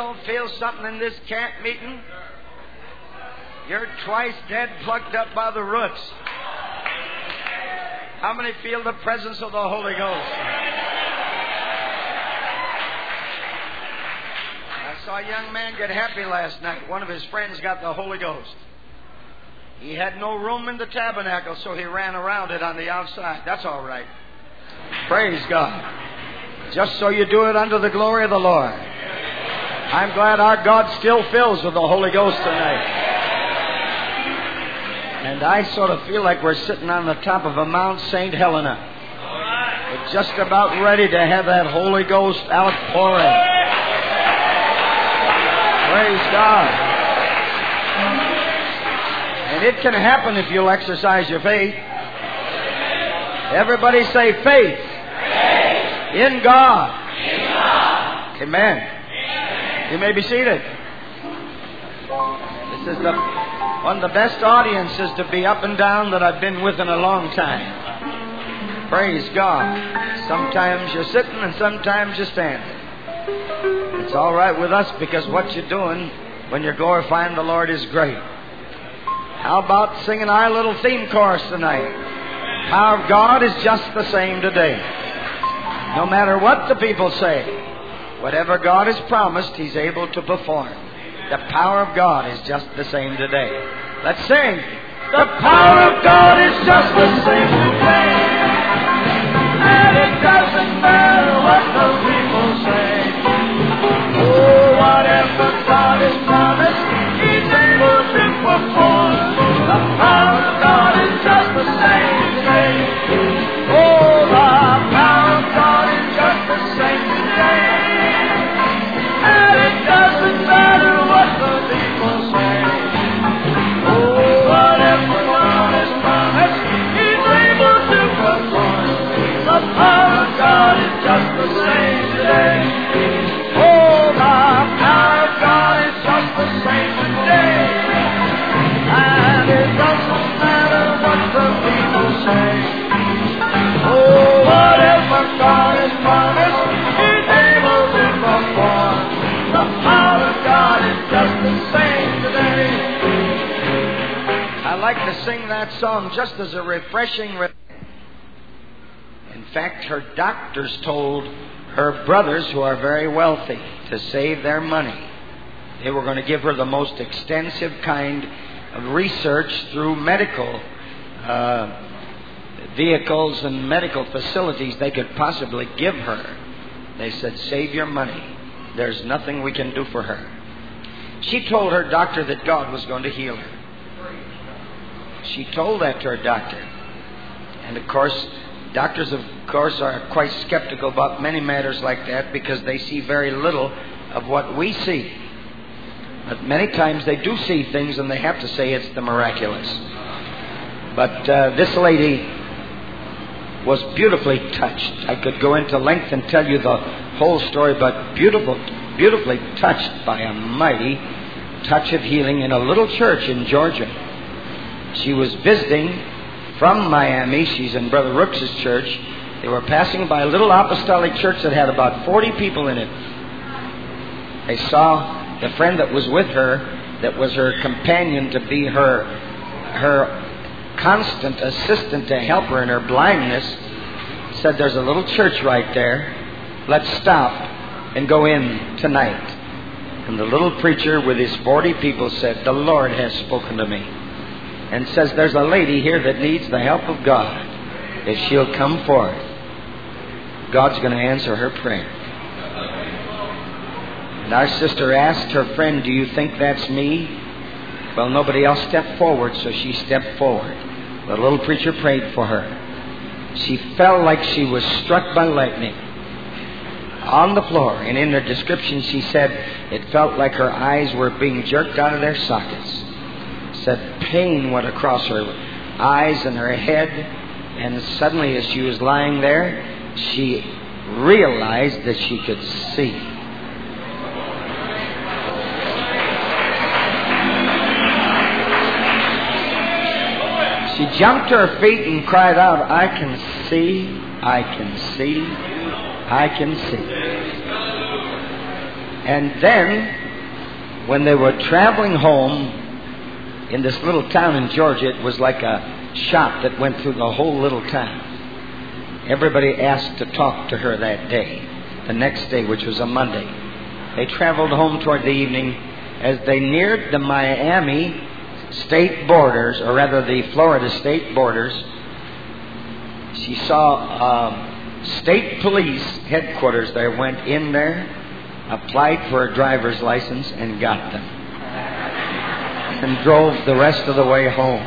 don't feel something in this camp meeting, you're twice dead, plucked up by the roots. How many feel the presence of the Holy Ghost? I saw a young man get happy last night. One of his friends got the Holy Ghost. He had no room in the tabernacle, so he ran around it on the outside. That's all right. Praise God. Just so you do it under the glory of the Lord. I'm glad our God still fills with the Holy Ghost tonight. And I sort of feel like we're sitting on the top of a Mount St. Helena. We're just about ready to have that Holy Ghost outpouring. Praise God. And it can happen if you'll exercise your faith. Everybody say faith. In God. Amen. You may be seated. This is one of the best audiences to be up and down that I've been with in a long time. Praise God. Sometimes you're sitting and sometimes you're standing. It's all right with us because what you're doing when you're glorifying the Lord is great. How about singing our little theme chorus tonight? Power of God is just the same today. No matter what the people say, whatever God has promised, He's able to perform. The power of God is just the same today. Let's sing. The power of God is just the same today. And it doesn't matter what the people say. Oh, whatever God has promised, He's able to perform. The power of God is just the same today. Oh, the power of God is just the same today. And it doesn't matter what the people say. Oh, whatever God has promised, He's able to perform. The power of God is just the same today. Oh, the power of God is just the same today. And it doesn't matter what the people say. Oh, whatever God has promised, He's able to perform. The power of God is just the same today. I like to sing that song just as a refreshing. In fact, her doctors told her brothers, who are very wealthy, to save their money. They were going to give her the most extensive kind of research through medical vehicles and medical facilities they could possibly give her. They said, save your money. There's nothing we can do for her. She told her doctor that God was going to heal her. She told that to her doctor. And of course, doctors are quite skeptical about many matters like that because they see very little of what we see. But many times they do see things and they have to say it's the miraculous. But this lady was beautifully touched. I could go into length and tell you the whole story, but beautifully touched by a mighty touch of healing in a little church in Georgia. She was visiting from Miami. She's in Brother Rooks' church. They were passing by a little apostolic church that had about 40 people in it. They saw the friend that was with her, that was her companion to be her constant assistant to help her in her blindness, said, there's a little church right there. Let's stop and go in tonight. And the little preacher with his 40 people said, the Lord has spoken to me. And says, there's a lady here that needs the help of God. If she'll come forth, God's going to answer her prayer. And our sister asked her friend, do you think that's me? Well, nobody else stepped forward, so she stepped forward. The little preacher prayed for her. She felt like she was struck by lightning on the floor. And in her description, she said it felt like her eyes were being jerked out of their sockets. Said pain went across her eyes and her head. And suddenly, as she was lying there, she realized that she could see. She jumped to her feet and cried out, I can see, I can see, I can see. And then, when they were traveling home in this little town in Georgia, it was like a shot that went through the whole little town. Everybody asked to talk to her that day, the next day, which was a Monday. They traveled home toward the evening. As they neared the Miami state borders, or rather the Florida state borders, she saw state police headquarters there, went in there, applied for a driver's license, and got them. And drove the rest of the way home.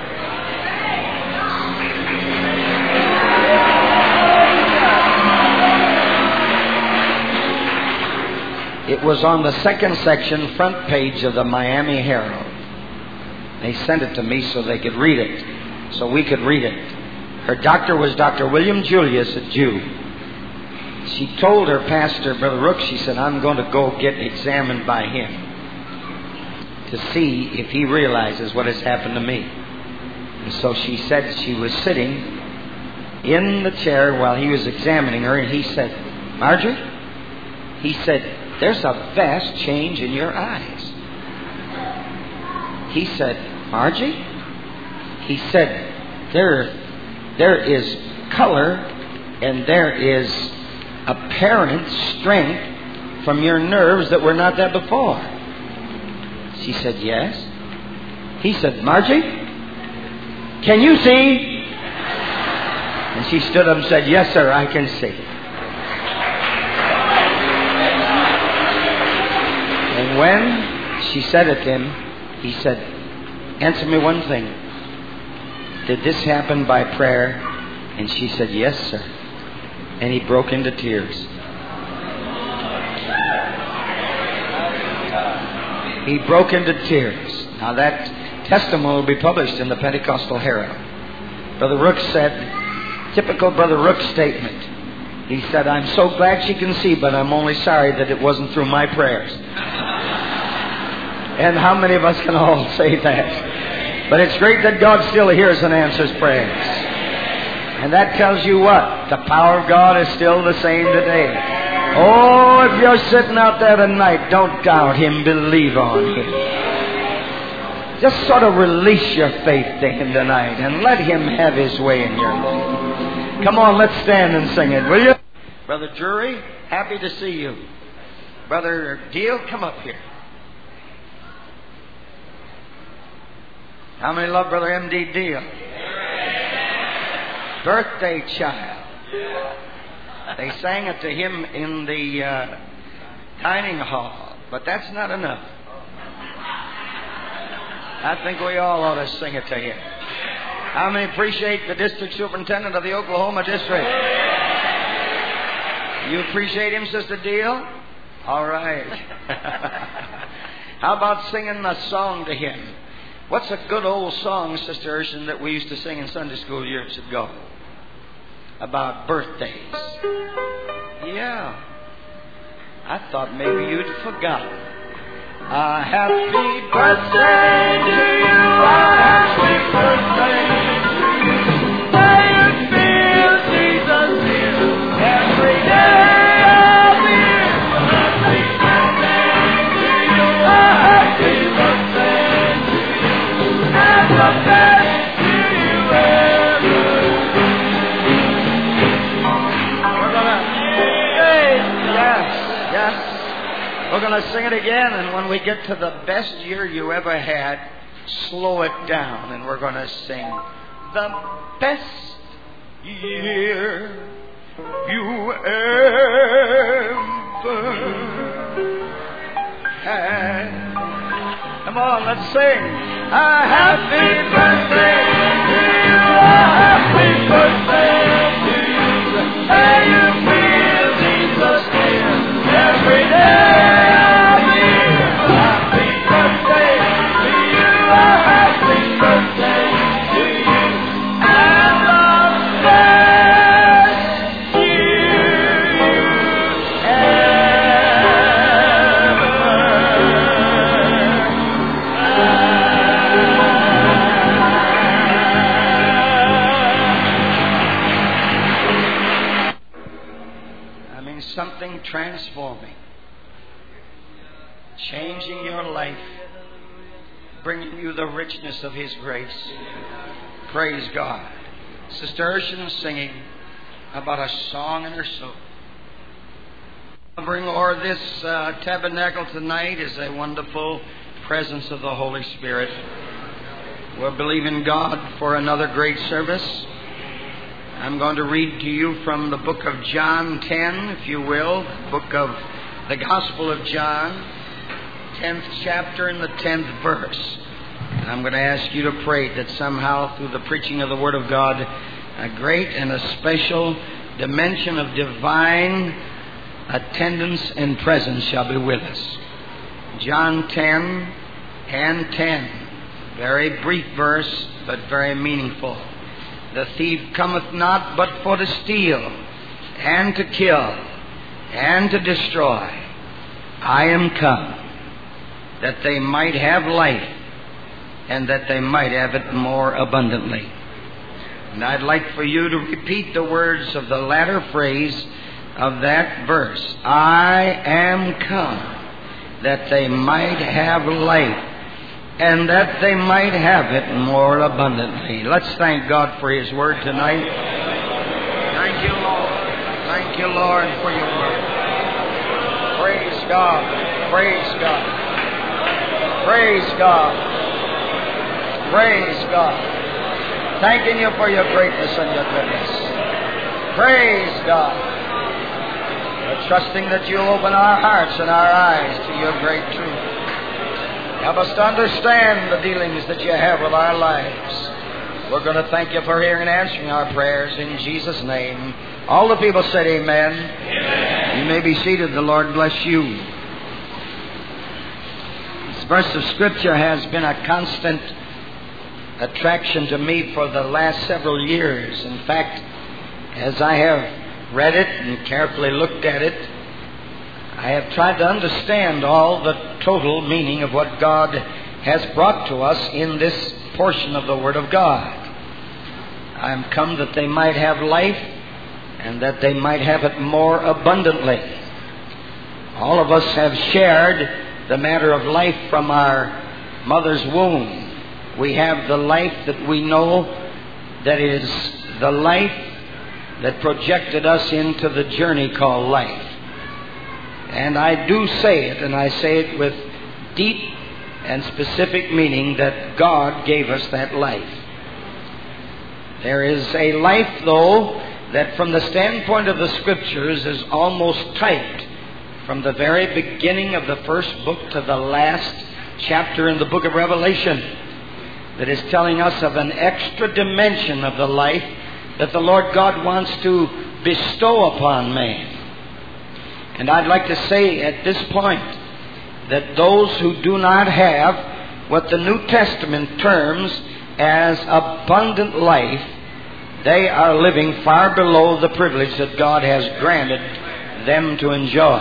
It was on the second section, front page of the Miami Herald. They sent it to me so they could read it, so we could read it. Her doctor was Dr. William Julius, a Jew. She told her pastor, Brother Rooks, she said, I'm going to go get examined by him to see if he realizes what has happened to me. And so she said she was sitting in the chair while he was examining her, and he said, Marjorie, he said, there's a vast change in your eyes. He said, Margie? He said, there is color and there is apparent strength from your nerves that were not there before. She said, yes. He said, Margie, can you see? And she stood up and said, yes, sir, I can see. And when she said it to him, he said, answer me one thing. Did this happen by prayer? And she said, yes, sir. And he broke into tears. He broke into tears. Now that testimony will be published in the Pentecostal Herald. Brother Rooks said, typical Brother Rooks statement. He said, I'm so glad she can see, but I'm only sorry that it wasn't through my prayers. And how many of us can all say that? But it's great that God still hears and answers prayers. And that tells you what? The power of God is still the same today. Oh, if you're sitting out there tonight, don't doubt Him. Believe on Him. Just sort of release your faith to Him tonight and let Him have His way in your life. Come on, let's stand and sing it, will you? Brother Drury, happy to see you. Brother Deal, come up here. How many love Brother M.D. Deal? Birthday child. They sang it to him in the dining hall, but that's not enough. I think we all ought to sing it to him. How many appreciate the district superintendent of the Oklahoma district? You appreciate him, Sister Deal? All right. How about singing a song to him? What's a good old song, Sister Urshan, that we used to sing in Sunday school years ago? About birthdays. Yeah. I thought maybe you'd forgotten. A happy birthday to you. A happy birthday to you. May you feel Jesus here every day of the year. Happy birthday to you. A happy birthday to you. And the best to you ever. Yes. We're going to sing it again, and when we get to the best year you ever had, slow it down, and we're going to sing the best year you ever had. Come on, let's sing. A happy birthday to you, a happy birthday to you. May you feel Jesus near every day of the year. Happy birthday to you, a happy birthday to you, and the best year you ever had. changing your life, bringing you the richness of His grace. Praise God. Sister Urshan is singing about a song in her soul. Bring o'er this tabernacle tonight is a wonderful presence of the Holy Spirit. We're believing God for another great service. I'm going to read to you from the book of John 10, if you will, book of the Gospel of John, 10th chapter and the 10th verse. And I'm going to ask you to pray that somehow through the preaching of the Word of God, a great and a special dimension of divine attendance and presence shall be with us. John 10 and 10. Very brief verse, but very meaningful. The thief cometh not but for to steal, and to kill, and to destroy. I am come, that they might have life, and that they might have it more abundantly. And I'd like for you to repeat the words of the latter phrase of that verse. I am come, that they might have life, and that they might have it more abundantly. Let's thank God for His Word tonight. Thank you, Lord. Thank you, Lord, for your Word. Praise God. Praise God. Praise God. Praise God. Thanking you for your greatness and your goodness. Praise God. We're trusting that you'll open our hearts and our eyes to your great truth. Help us to understand the dealings that you have with our lives. We're going to thank you for hearing and answering our prayers in Jesus' name. All the people said amen. Amen. You may be seated. The Lord bless you. This verse of Scripture has been a constant attraction to me for the last several years. In fact, as I have read it and carefully looked at it, I have tried to understand all the total meaning of what God has brought to us in this portion of the Word of God. I am come that they might have life and that they might have it more abundantly. All of us have shared the matter of life from our mother's womb. We have the life that we know that is the life that projected us into the journey called life. And I do say it, and I say it with deep and specific meaning, that God gave us that life. There is a life, though, that from the standpoint of the Scriptures is almost typed from the very beginning of the first book to the last chapter in the book of Revelation, that is telling us of an extra dimension of the life that the Lord God wants to bestow upon man. And I'd like to say at this point that those who do not have what the New Testament terms as abundant life, they are living far below the privilege that God has granted them to enjoy.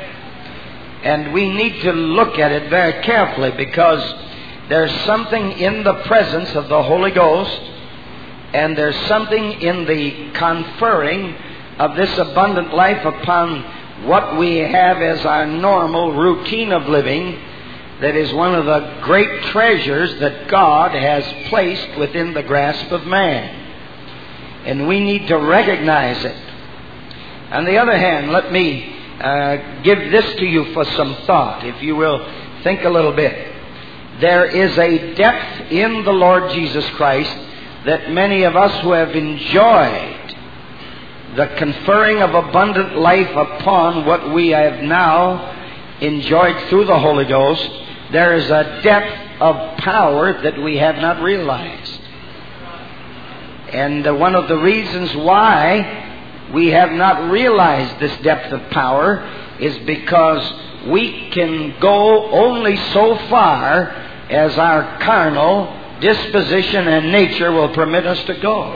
And we need to look at it very carefully, because there's something in the presence of the Holy Ghost, and there's something in the conferring of this abundant life upon what we have as our normal routine of living, that is one of the great treasures that God has placed within the grasp of man. And we need to recognize it. On the other hand, let me give this to you for some thought, if you will think a little bit. There is a depth in the Lord Jesus Christ that many of us who have enjoyed the conferring of abundant life upon what we have now enjoyed through the Holy Ghost, there is a depth of power that we have not realized. And one of the reasons why we have not realized this depth of power is because we can go only so far as our carnal disposition and nature will permit us to go.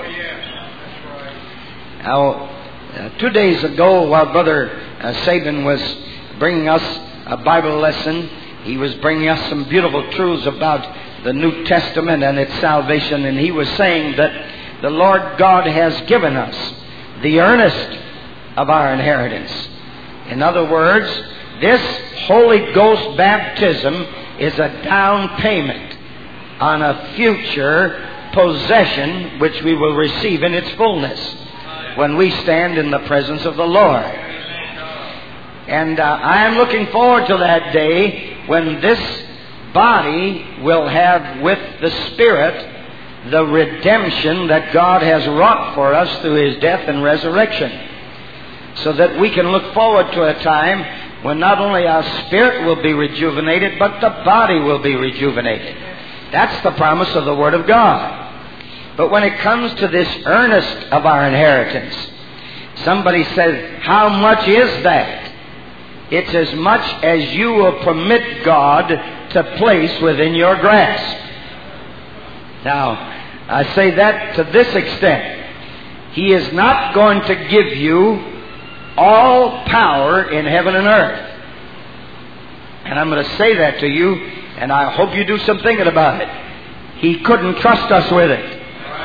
Now, 2 days ago, while Brother Sabin was bringing us a Bible lesson, he was bringing us some beautiful truths about the New Testament and its salvation, and he was saying that the Lord God has given us the earnest of our inheritance. In other words, This Holy Ghost baptism is a down payment on a future possession which we will receive in its fullness when we stand in the presence of the Lord. And I am looking forward to that day when this body will have with the Spirit the redemption that God has wrought for us through His death and resurrection, so that we can look forward to a time when not only our spirit will be rejuvenated, but the body will be rejuvenated. That's the promise of the Word of God. But when it comes to this earnest of our inheritance, somebody says, how much is that? It's as much as you will permit God to place within your grasp. Now, I say that to this extent. He is not going to give you all power in heaven and earth. And I'm going to say that to you, and I hope you do some thinking about it. He couldn't trust us with it.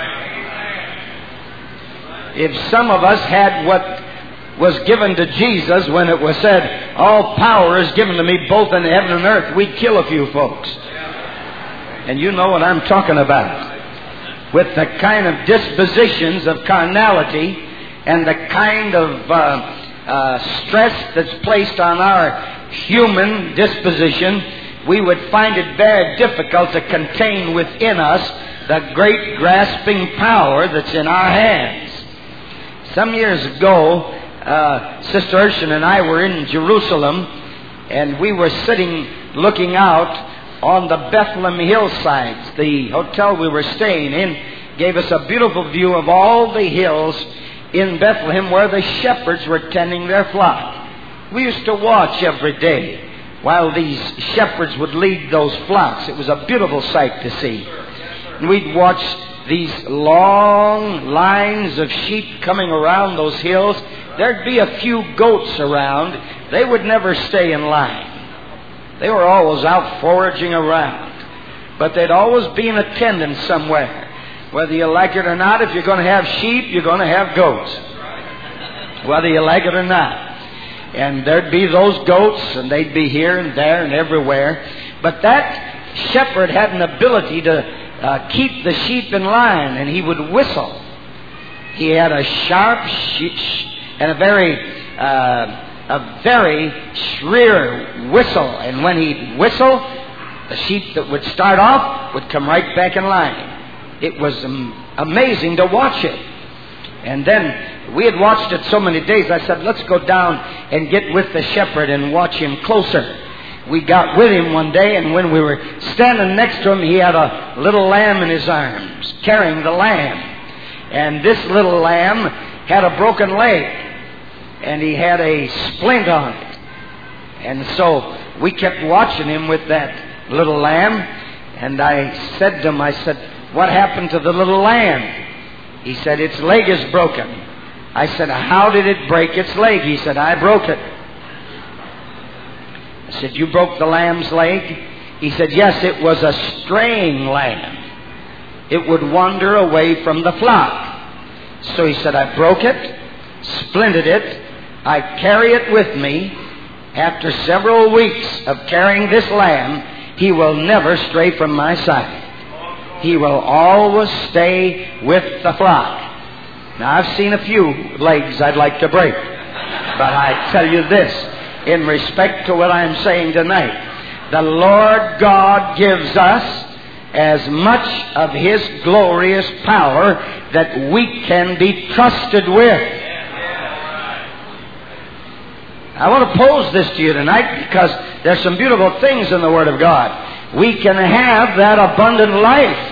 If some of us had what was given to Jesus when it was said, all power is given to me both in heaven and earth, we'd kill a few folks. And you know what I'm talking about. With the kind of dispositions of carnality and the kind of stress that's placed on our human disposition, we would find it very difficult to contain within us the great grasping power that's in our hands. Some years ago, Sister Urshan and I were in Jerusalem, and we were sitting looking out on the Bethlehem hillsides. The hotel we were staying in gave us a beautiful view of all the hills in Bethlehem where the shepherds were tending their flock. We used to watch every day while these shepherds would lead those flocks. It was a beautiful sight to see. And we'd watch these long lines of sheep coming around those hills. There'd be a few goats around. They would never stay in line. They were always out foraging around. But they'd always be in attendance somewhere. Whether you like it or not, if you're going to have sheep, you're going to have goats. Whether you like it or not. And there'd be those goats, and they'd be here and there and everywhere. But that shepherd had an ability to keep the sheep in line, and he would whistle. He had a sharp and a very shrill whistle. And when he'd whistle, the sheep that would start off would come right back in line. It was amazing to watch it. And then we had watched it so many days, I said, let's go down and get with the shepherd and watch him closer. We got with him one day, and when we were standing next to him, he had a little lamb in his arms, carrying the lamb. And this little lamb had a broken leg, and he had a splint on it. And so we kept watching him with that little lamb, and I said to him, I said, what happened to the little lamb? He said, its leg is broken. I said, how did it break its leg? He said, I broke it. I said, you broke the lamb's leg? He said, yes, it was a straying lamb. It would wander away from the flock. So he said, I broke it, splinted it, I carry it with me. After several weeks of carrying this lamb, he will never stray from my side. He will always stay with the flock. Now, I've seen a few legs I'd like to break. But I tell you this, in respect to what I'm saying tonight, the Lord God gives us as much of His glorious power that we can be trusted with. I want to pose this to you tonight because there's some beautiful things in the Word of God. We can have that abundant life.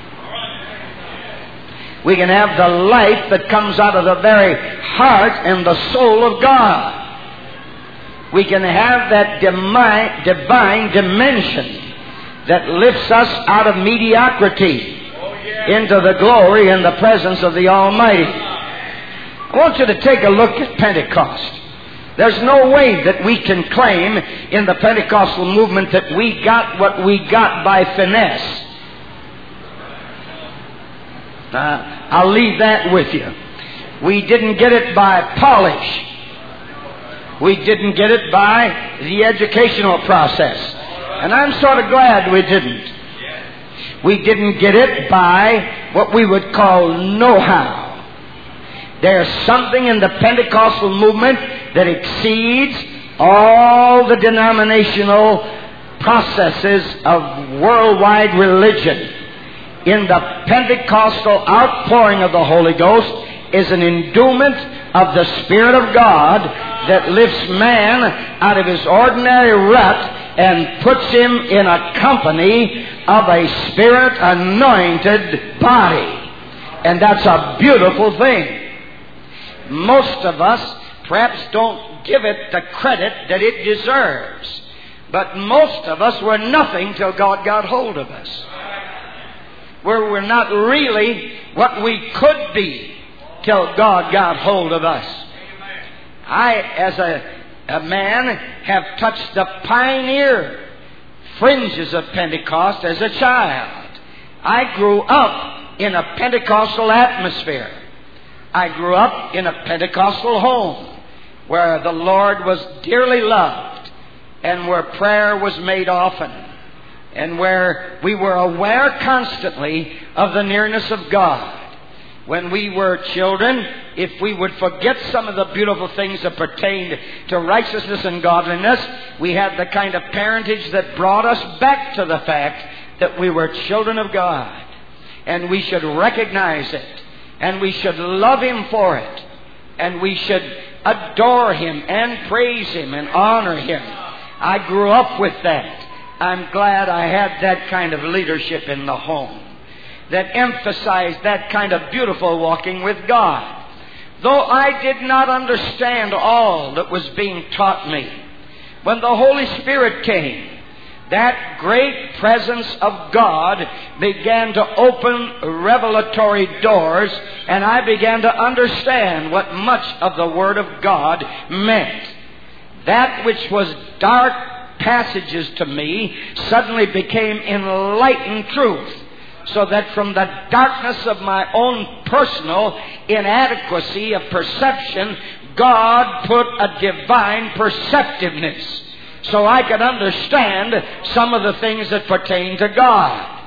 We can have the life that comes out of the very heart and the soul of God. We can have that divine dimension that lifts us out of mediocrity into the glory and the presence of the Almighty. I want you to take a look at Pentecost. There's no way that we can claim in the Pentecostal movement that we got what we got by finesse. I'll leave that with you. We didn't get it by polish. We didn't get it by the educational process. And I'm sort of glad we didn't. We didn't get it by what we would call know-how. There's something in the Pentecostal movement that exceeds all the denominational processes of worldwide religion. In the Pentecostal outpouring of the Holy Ghost is an endowment of the Spirit of God that lifts man out of his ordinary rut and puts him in a company of a Spirit-anointed body. And that's a beautiful thing. Most of us perhaps don't give it the credit that it deserves. But most of us were nothing till God got hold of us. Where we're not really what we could be till God got hold of us. I, as a man, have touched the pioneer fringes of Pentecost as a child. I grew up in a Pentecostal atmosphere. I grew up in a Pentecostal home where the Lord was dearly loved and where prayer was made often and where we were aware constantly of the nearness of God. When we were children, if we would forget some of the beautiful things that pertained to righteousness and godliness, we had the kind of parentage that brought us back to the fact that we were children of God. And we should recognize it. And we should love Him for it. And we should adore Him and praise Him and honor Him. I grew up with that. I'm glad I had that kind of leadership in the home that emphasized that kind of beautiful walking with God. Though I did not understand all that was being taught me, when the Holy Spirit came, that great presence of God began to open revelatory doors, and I began to understand what much of the Word of God meant. That which was dark passages to me suddenly became enlightened truth, so that from the darkness of my own personal inadequacy of perception, God put a divine perceptiveness so I could understand some of the things that pertain to God.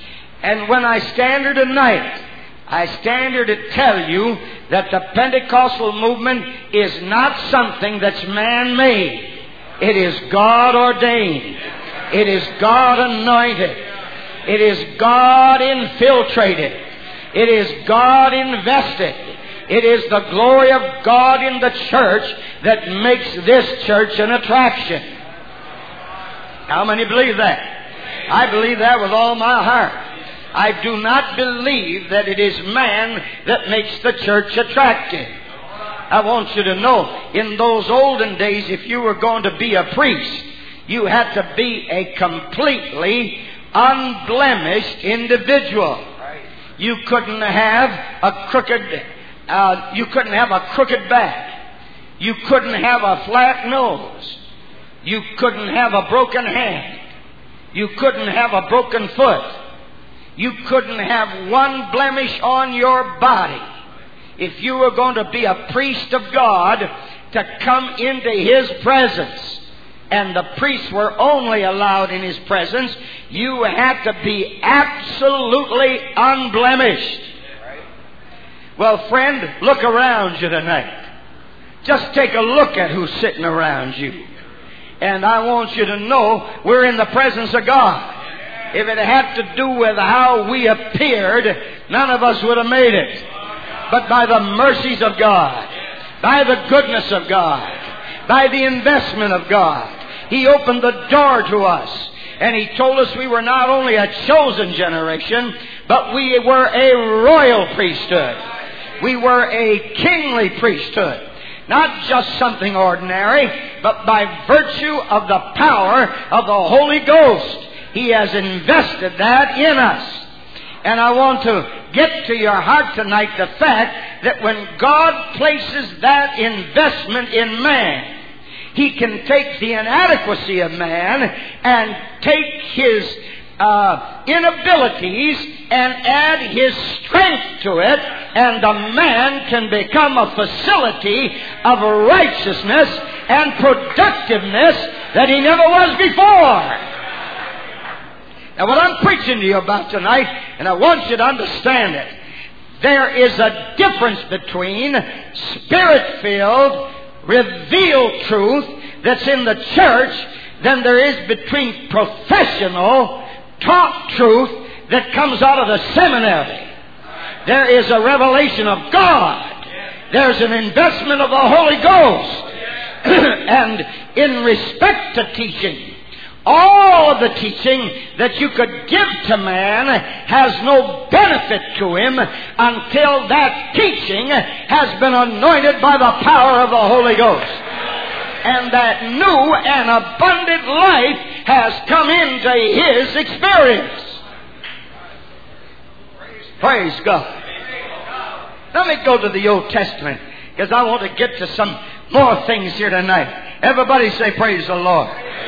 And when I stand here tonight, I stand here to tell you that the Pentecostal movement is not something that's man-made. It is God-ordained. It is God-anointed. It is God-infiltrated. It is God-invested. It is the glory of God in the church that makes this church an attraction. How many believe that? I believe that with all my heart. I do not believe that it is man that makes the church attractive. I want you to know, in those olden days, if you were going to be a priest, you had to be a completely unblemished individual. You couldn't have a crooked back. You couldn't have a flat nose. You couldn't have a broken hand. You couldn't have a broken foot. You couldn't have one blemish on your body. If you were going to be a priest of God, to come into His presence, and the priests were only allowed in His presence, you had to be absolutely unblemished. Well, friend, look around you tonight. Just take a look at who's sitting around you. And I want you to know we're in the presence of God. If it had to do with how we appeared, none of us would have made it. But by the mercies of God, by the goodness of God, by the investment of God, He opened the door to us. And He told us we were not only a chosen generation, but we were a royal priesthood. We were a kingly priesthood. Not just something ordinary, but by virtue of the power of the Holy Ghost, He has invested that in us. And I want to get to your heart tonight the fact that when God places that investment in man, He can take the inadequacy of man and take his inabilities and add His strength to it, and the man can become a facility of righteousness and productiveness that he never was before. Now, what I'm preaching to you about tonight, and I want you to understand it, there is a difference between Spirit-filled, revealed truth that's in the church than there is between professional, taught truth that comes out of the seminary. There is a revelation of God. There's an investment of the Holy Ghost. And in respect to teaching, all of the teaching that you could give to man has no benefit to him until that teaching has been anointed by the power of the Holy Ghost. And that new and abundant life has come into his experience. Praise God. Let me go to the Old Testament, because I want to get to some more things here tonight. Everybody say, praise the Lord.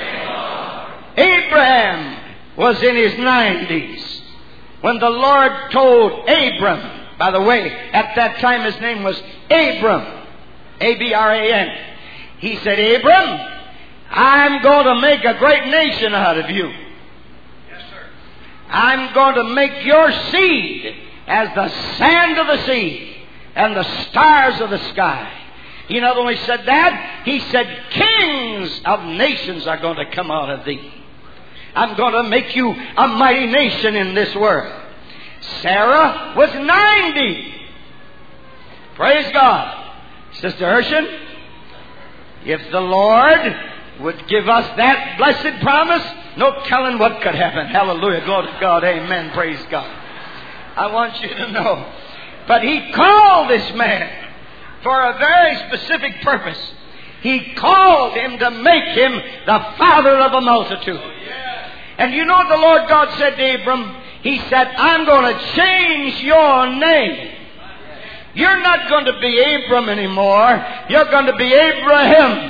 Abraham was in his 90s when the Lord told Abram, by the way, at that time his name was Abram, A-B-R-A-M. He said, Abram, I'm going to make a great nation out of you. Yes, sir. I'm going to make your seed as the sand of the sea and the stars of the sky. He not only said that, he said, kings of nations are going to come out of thee. I'm going to make you a mighty nation in this world. Sarah was 90. Praise God. Sister Urshan, if the Lord would give us that blessed promise, no telling what could happen. Hallelujah. Glory to God. Amen. Praise God. I want you to know. But he called this man for a very specific purpose. He called him to make him the father of a multitude. And you know what the Lord God said to Abram? He said, I'm going to change your name. You're not going to be Abram anymore. You're going to be Abraham.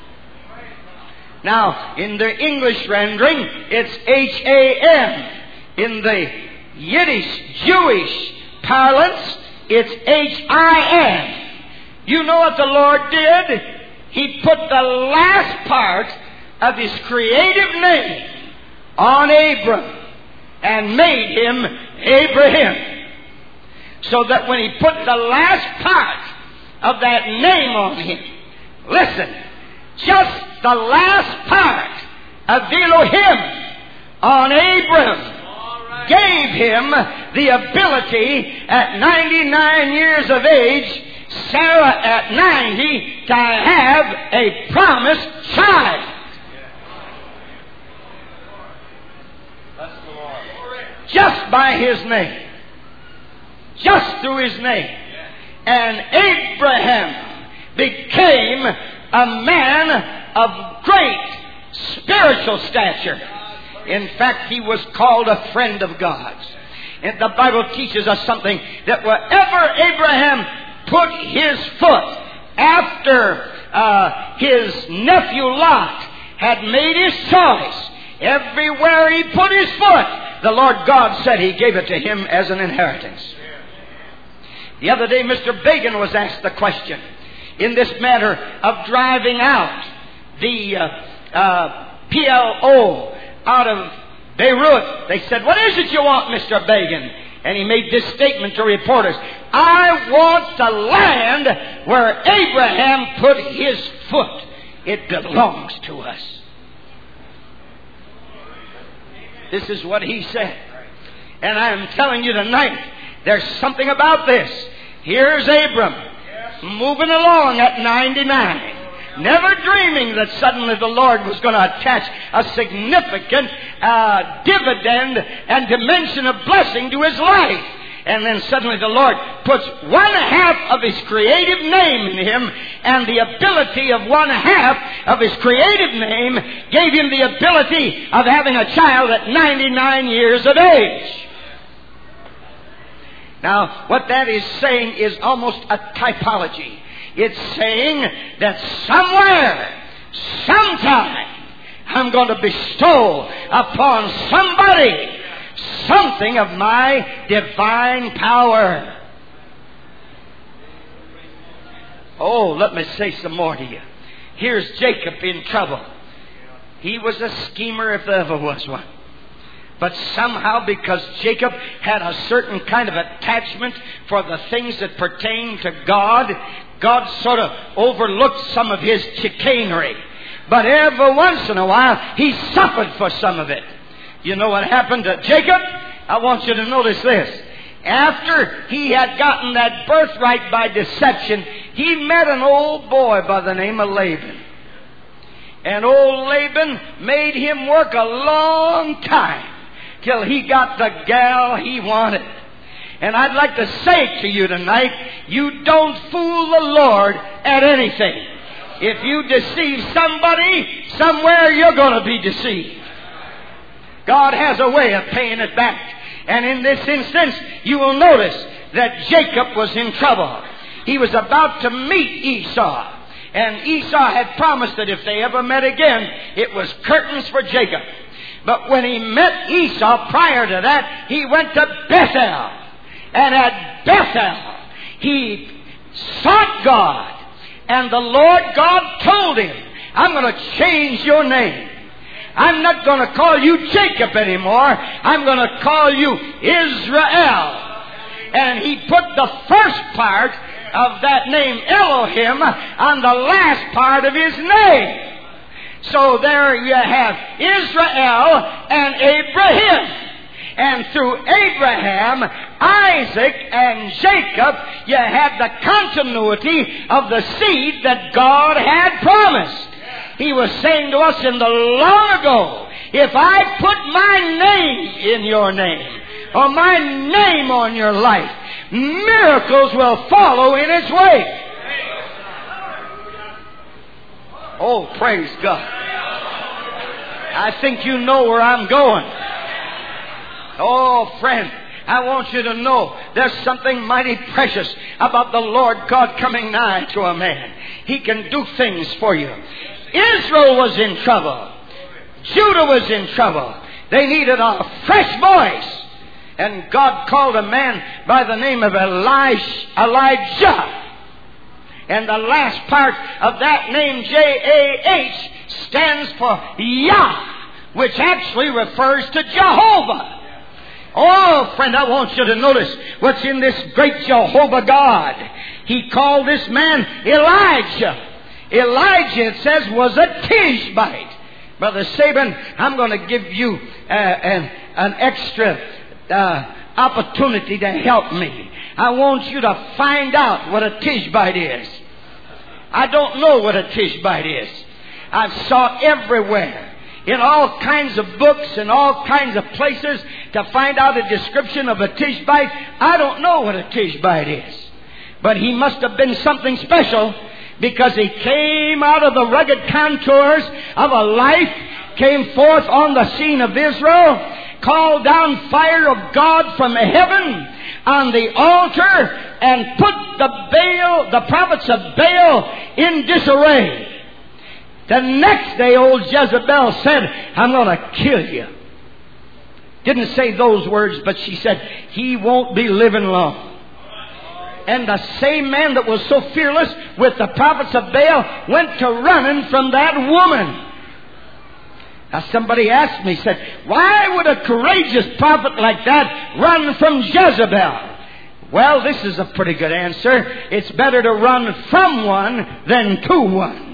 Now, in the English rendering, it's H-A-M. In the Yiddish, Jewish parlance, it's H-I-M. You know what the Lord did? He put the last part of His creative name on Abram and made him Abraham. So that when He put the last part of that name on him, listen, just the last part of Elohim on Abram gave him the ability at 99 years of age, Sarah at 90, to have a promised child. Just by his name. Just through his name. And Abraham became a man of great spiritual stature. In fact, he was called a friend of God's. And the Bible teaches us something, that wherever Abraham put his foot after his nephew Lot had made his choice, everywhere he put his foot, the Lord God said He gave it to him as an inheritance. The other day, Mr. Bagan was asked the question in this matter of driving out the PLO out of Beirut. They said, what is it you want, Mr. Bagan? And he made this statement to reporters: I want the land where Abraham put his foot. It belongs to us. This is what he said. And I am telling you tonight, there's something about this. Here's Abram, moving along at 99. Never dreaming that suddenly the Lord was going to attach a significant dividend and dimension of blessing to his life. And then suddenly the Lord puts 1/2 of His creative name in him, and the ability of 1/2 of His creative name gave him the ability of having a child at 99 years of age. Now, what that is saying is almost a typology. It's saying that somewhere, sometime, I'm going to bestow upon somebody something of my divine power. Oh, let me say some more to you. Here's Jacob in trouble. He was a schemer if there ever was one. But somehow, because Jacob had a certain kind of attachment for the things that pertain to God, God sort of overlooked some of his chicanery. But every once in a while, he suffered for some of it. You know what happened to Jacob? I want you to notice this. After he had gotten that birthright by deception, he met an old boy by the name of Laban. And old Laban made him work a long time till he got the gal he wanted. And I'd like to say to you tonight, you don't fool the Lord at anything. If you deceive somebody, somewhere you're going to be deceived. God has a way of paying it back. And in this instance, you will notice that Jacob was in trouble. He was about to meet Esau. And Esau had promised that if they ever met again, it was curtains for Jacob. But when he met Esau prior to that, he went to Bethel. And at Bethel, he sought God. And the Lord God told him, I'm going to change your name. I'm not going to call you Jacob anymore. I'm going to call you Israel. And he put the first part of that name, Elohim, on the last part of his name. So there you have Israel and Abraham. And through Abraham, Isaac, and Jacob, you have the continuity of the seed that God had promised. He was saying to us in the long ago, if I put my name in your name, or my name on your life, miracles will follow in its wake. Oh, praise God. I think you know where I'm going. Oh, friend, I want you to know there's something mighty precious about the Lord God coming nigh to a man. He can do things for you. Israel was in trouble. Judah was in trouble. They needed a fresh voice. And God called a man by the name of Elijah. And the last part of that name, J-A-H, stands for Yah, which actually refers to Jehovah. Oh, friend, I want you to notice what's in this great Jehovah God. He called this man Elijah. Elijah, it says, was a Tishbite. Brother Saban, I'm going to give you an extra opportunity to help me. I want you to find out what a Tishbite is. I don't know what a Tishbite is. I've sought everywhere, in all kinds of books and all kinds of places, to find out a description of a Tishbite. I don't know what a Tishbite is. But he must have been something special, because he came out of the rugged contours of a life, came forth on the scene of Israel, called down fire of God from heaven on the altar, and put the prophets of Baal in disarray. The next day, old Jezebel said, I'm going to kill you. Didn't say those words, but she said, he won't be living long. And the same man that was so fearless with the prophets of Baal went to running from that woman. Now somebody asked me, said, why would a courageous prophet like that run from Jezebel? Well, this is a pretty good answer. It's better to run from one than to one.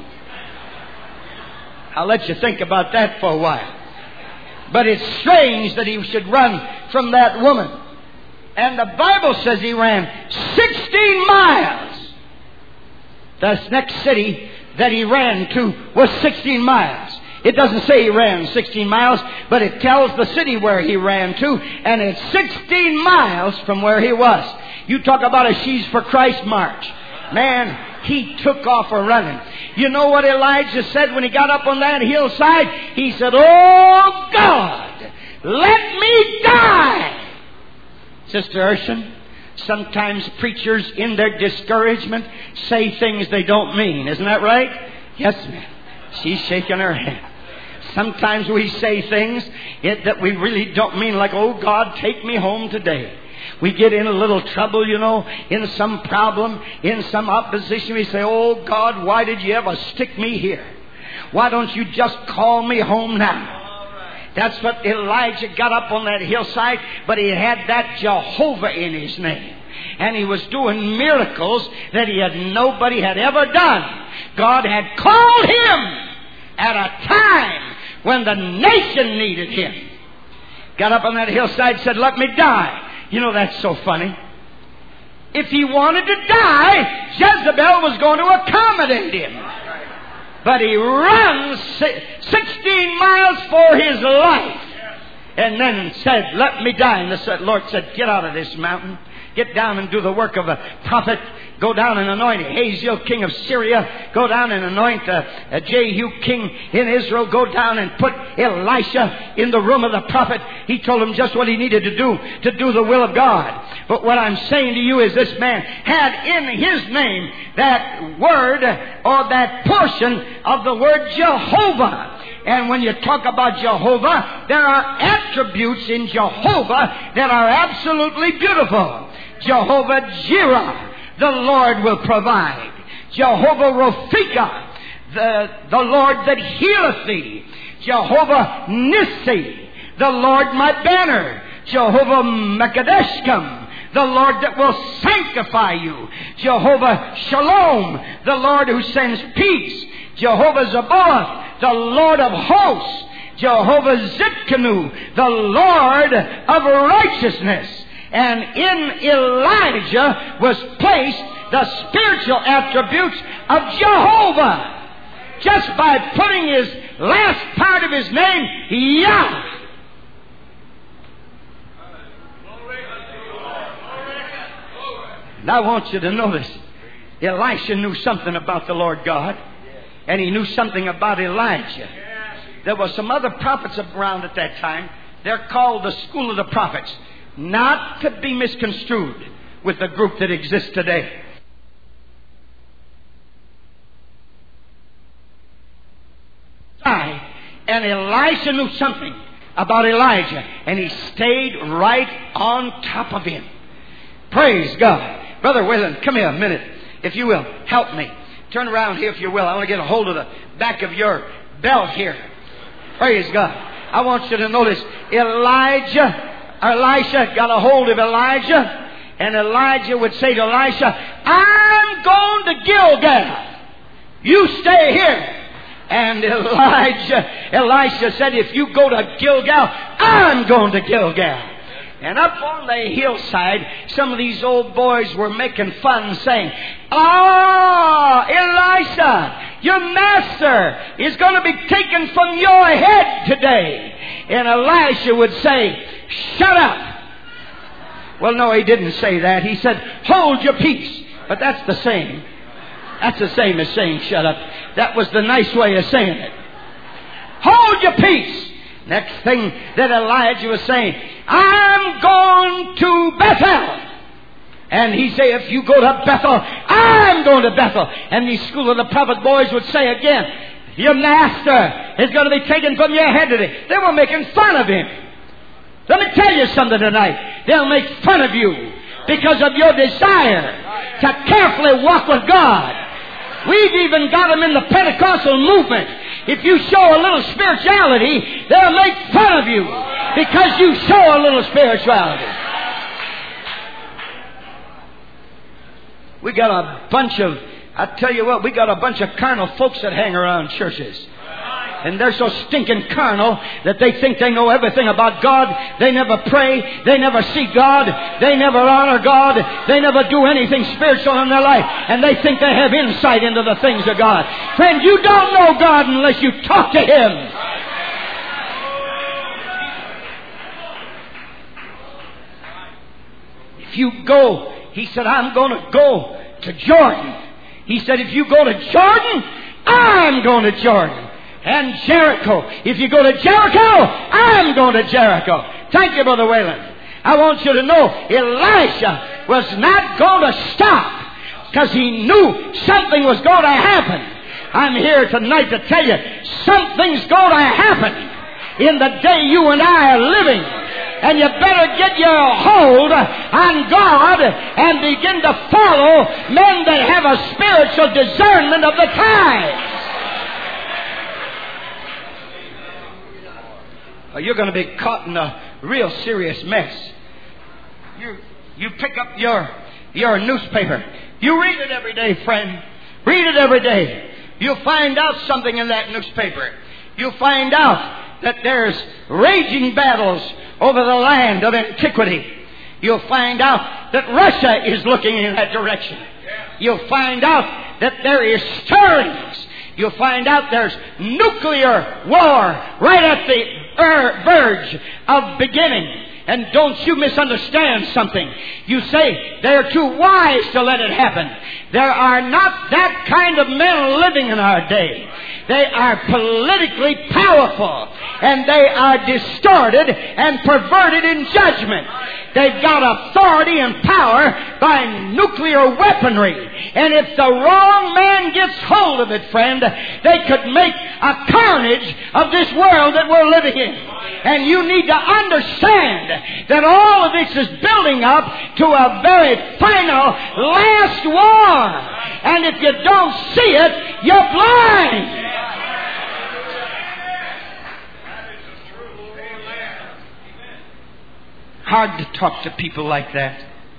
I'll let you think about that for a while. But it's strange that he should run from that woman. And the Bible says he ran 16 miles. The next city that he ran to was 16 miles. It doesn't say he ran 16 miles, but it tells the city where he ran to, and it's 16 miles from where he was. You talk about a She's for Christ march. Man, he took off a running. You know what Elijah said when he got up on that hillside? He said, oh God, let me die. Sister Urshan, sometimes preachers in their discouragement say things they don't mean. Isn't that right? Yes, ma'am. She's shaking her head. Sometimes we say things that we really don't mean, like, oh God, take me home today. We get in a little trouble, you know, in some problem, in some opposition. We say, oh God, why did you ever stick me here? Why don't you just call me home now? That's what Elijah got up on that hillside, but he had that Jehovah in his name. And he was doing miracles that nobody had ever done. God had called him at a time when the nation needed him. Got up on that hillside and said, let me die. You know, that's so funny. If he wanted to die, Jezebel was going to accommodate him. But he runs 16 miles for his life. And then said, let me die. And the Lord said, get out of this mountain. Get down and do the work of a prophet. Go down and anoint Hazael, king of Syria. Go down and anoint Jehu, king in Israel. Go down and put Elisha in the room of the prophet. He told him just what he needed to do the will of God. But what I'm saying to you is this man had in his name that word or that portion of the word Jehovah. And when you talk about Jehovah, there are attributes in Jehovah that are absolutely beautiful. Jehovah Jireh, the Lord will provide. Jehovah Rophika, the Lord that healeth thee. Jehovah Nissi, the Lord my banner. Jehovah Mekadeshkim, the Lord that will sanctify you. Jehovah Shalom, the Lord who sends peace. Jehovah Zebaoth, the Lord of hosts. Jehovah Zidkenu, the Lord of righteousness. And in Elijah was placed the spiritual attributes of Jehovah. Just by putting his last part of his name, Yah. And I want you to notice, Elisha knew something about the Lord God. And he knew something about Elijah. There were some other prophets around at that time. They're called the school of the prophets. Not to be misconstrued with the group that exists today. And Elisha knew something about Elijah. And he stayed right on top of him. Praise God. Brother Wayland, come here a minute, if you will. Help me. Turn around here if you will. I want to get a hold of the back of your belt here. Praise God. I want you to notice Elisha got a hold of Elijah, and Elijah would say to Elisha, I'm going to Gilgal. You stay here. And Elisha said, if you go to Gilgal, I'm going to Gilgal. And up on the hillside, some of these old boys were making fun, saying, Elisha, your master is going to be taken from your head today. And Elisha would say, shut up. Well, no, he didn't say that. He said, hold your peace. But that's the same. That's the same as saying shut up. That was the nice way of saying it. Hold your peace. Next thing that Elijah was saying, I'm going to Bethel. And he say, if you go to Bethel, I'm going to Bethel. And these school of the prophet boys would say again, your master is going to be taken from your head today. They were making fun of him. Let me tell you something tonight. They'll make fun of you because of your desire to carefully walk with God. We've even got them in the Pentecostal movement. If you show a little spirituality, they'll make fun of you because you show a little spirituality. We got a bunch of, I tell you what, we got a bunch of carnal folks that hang around churches. And they're so stinking carnal that they think they know everything about God. They never pray. They never see God. They never honor God. They never do anything spiritual in their life. And they think they have insight into the things of God. Friend, you don't know God unless you talk to Him. If you go, he said, I'm going to go to Jordan. He said, if you go to Jordan, I'm going to Jordan. And Jericho. If you go to Jericho, I'm going to Jericho. Thank you, Brother Wayland. I want you to know Elisha was not going to stop because he knew something was going to happen. I'm here tonight to tell you something's going to happen in the day you and I are living. And you better get your hold on God and begin to follow men that have a spiritual discernment of the times. Or you're going to be caught in a real serious mess. You pick up your newspaper. You read it every day, friend. Read it every day. You'll find out something in that newspaper. You'll find out that there's raging battles over the land of antiquity. You'll find out that Russia is looking in that direction. You'll find out that there is stirrings. You'll find out there's nuclear war right at the verge of beginning. And don't you misunderstand something. You say they're too wise to let it happen. There are not that kind of men living in our day. They are politically powerful, and they are distorted and perverted in judgment. They've got authority and power by nuclear weaponry. And if the wrong man gets hold of it, friend, they could make a carnage of this world that we're living in. And you need to understand that all of this is building up to a very final, last war. And if you don't see it, you're blind. Hard to talk to people like that.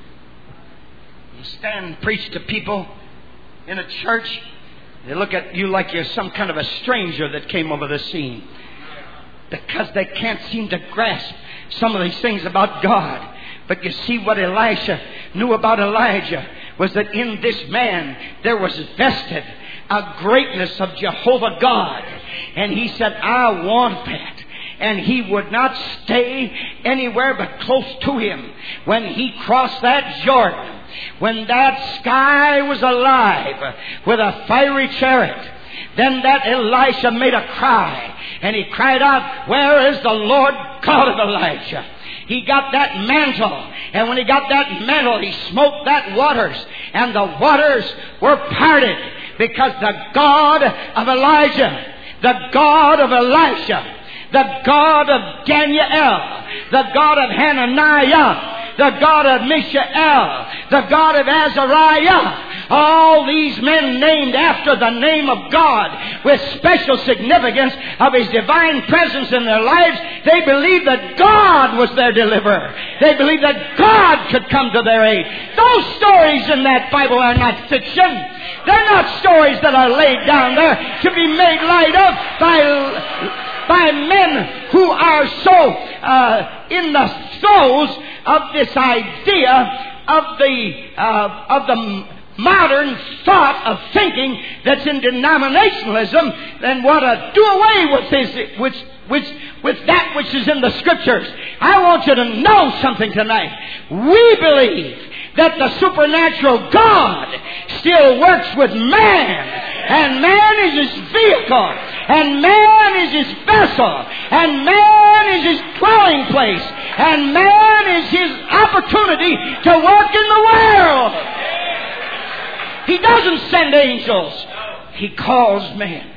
You stand and preach to people in a church, they look at you like you're some kind of a stranger that came over the scene. Because they can't seem to grasp some of these things about God. But you see, what Elisha knew about Elijah was that in this man there was vested a greatness of Jehovah God. And he said, I want that. And he would not stay anywhere but close to him. When he crossed that Jordan, when that sky was alive with a fiery chariot, then that Elisha made a cry. And he cried out, where is the Lord God of Elijah? He got that mantle. And when he got that mantle, he smote that waters. And the waters were parted. Because the God of Elijah, the God of Elisha, the God of Daniel, the God of Hananiah, the God of Mishael, the God of Azariah, all these men named after the name of God with special significance of His divine presence in their lives. They believed that God was their deliverer. They believed that God could come to their aid. Those stories in that Bible are not fiction. They're not stories that are laid down there to be made light of by men who are so in the throes of this idea of the modern thought of thinking that's in denominationalism, and want to do away with that which is in the Scriptures. I want you to know something tonight. We believe that the supernatural God still works with man. And man is His vehicle. And man is His vessel. And man is His dwelling place. And man is His opportunity to work in the world. He doesn't send angels. He calls man.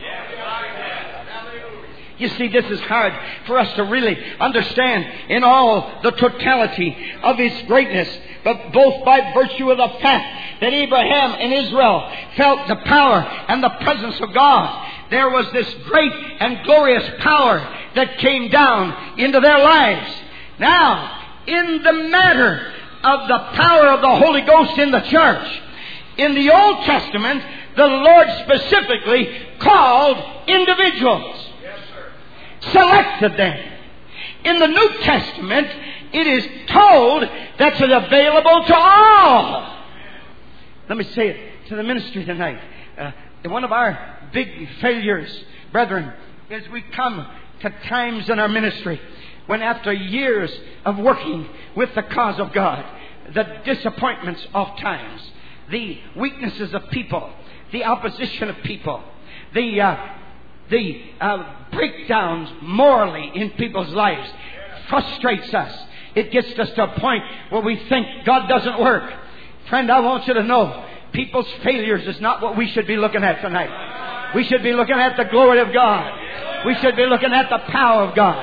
You see, this is hard for us to really understand in all the totality of His greatness. But both by virtue of the fact that Abraham and Israel felt the power and the presence of God, there was this great and glorious power that came down into their lives. Now, in the matter of the power of the Holy Ghost in the church, in the Old Testament, the Lord specifically called individuals. Selected them. In the New Testament, it is told that it's available to all. Let me say it to the ministry tonight. One of our big failures, brethren, is we come to times in our ministry when, after years of working with the cause of God, the disappointments of times, the weaknesses of people, the opposition of people, the breakdowns morally in people's lives frustrates us. It gets us to a point where we think God doesn't work. Friend, I want you to know, people's failures is not what we should be looking at tonight. We should be looking at the glory of God. We should be looking at the power of God.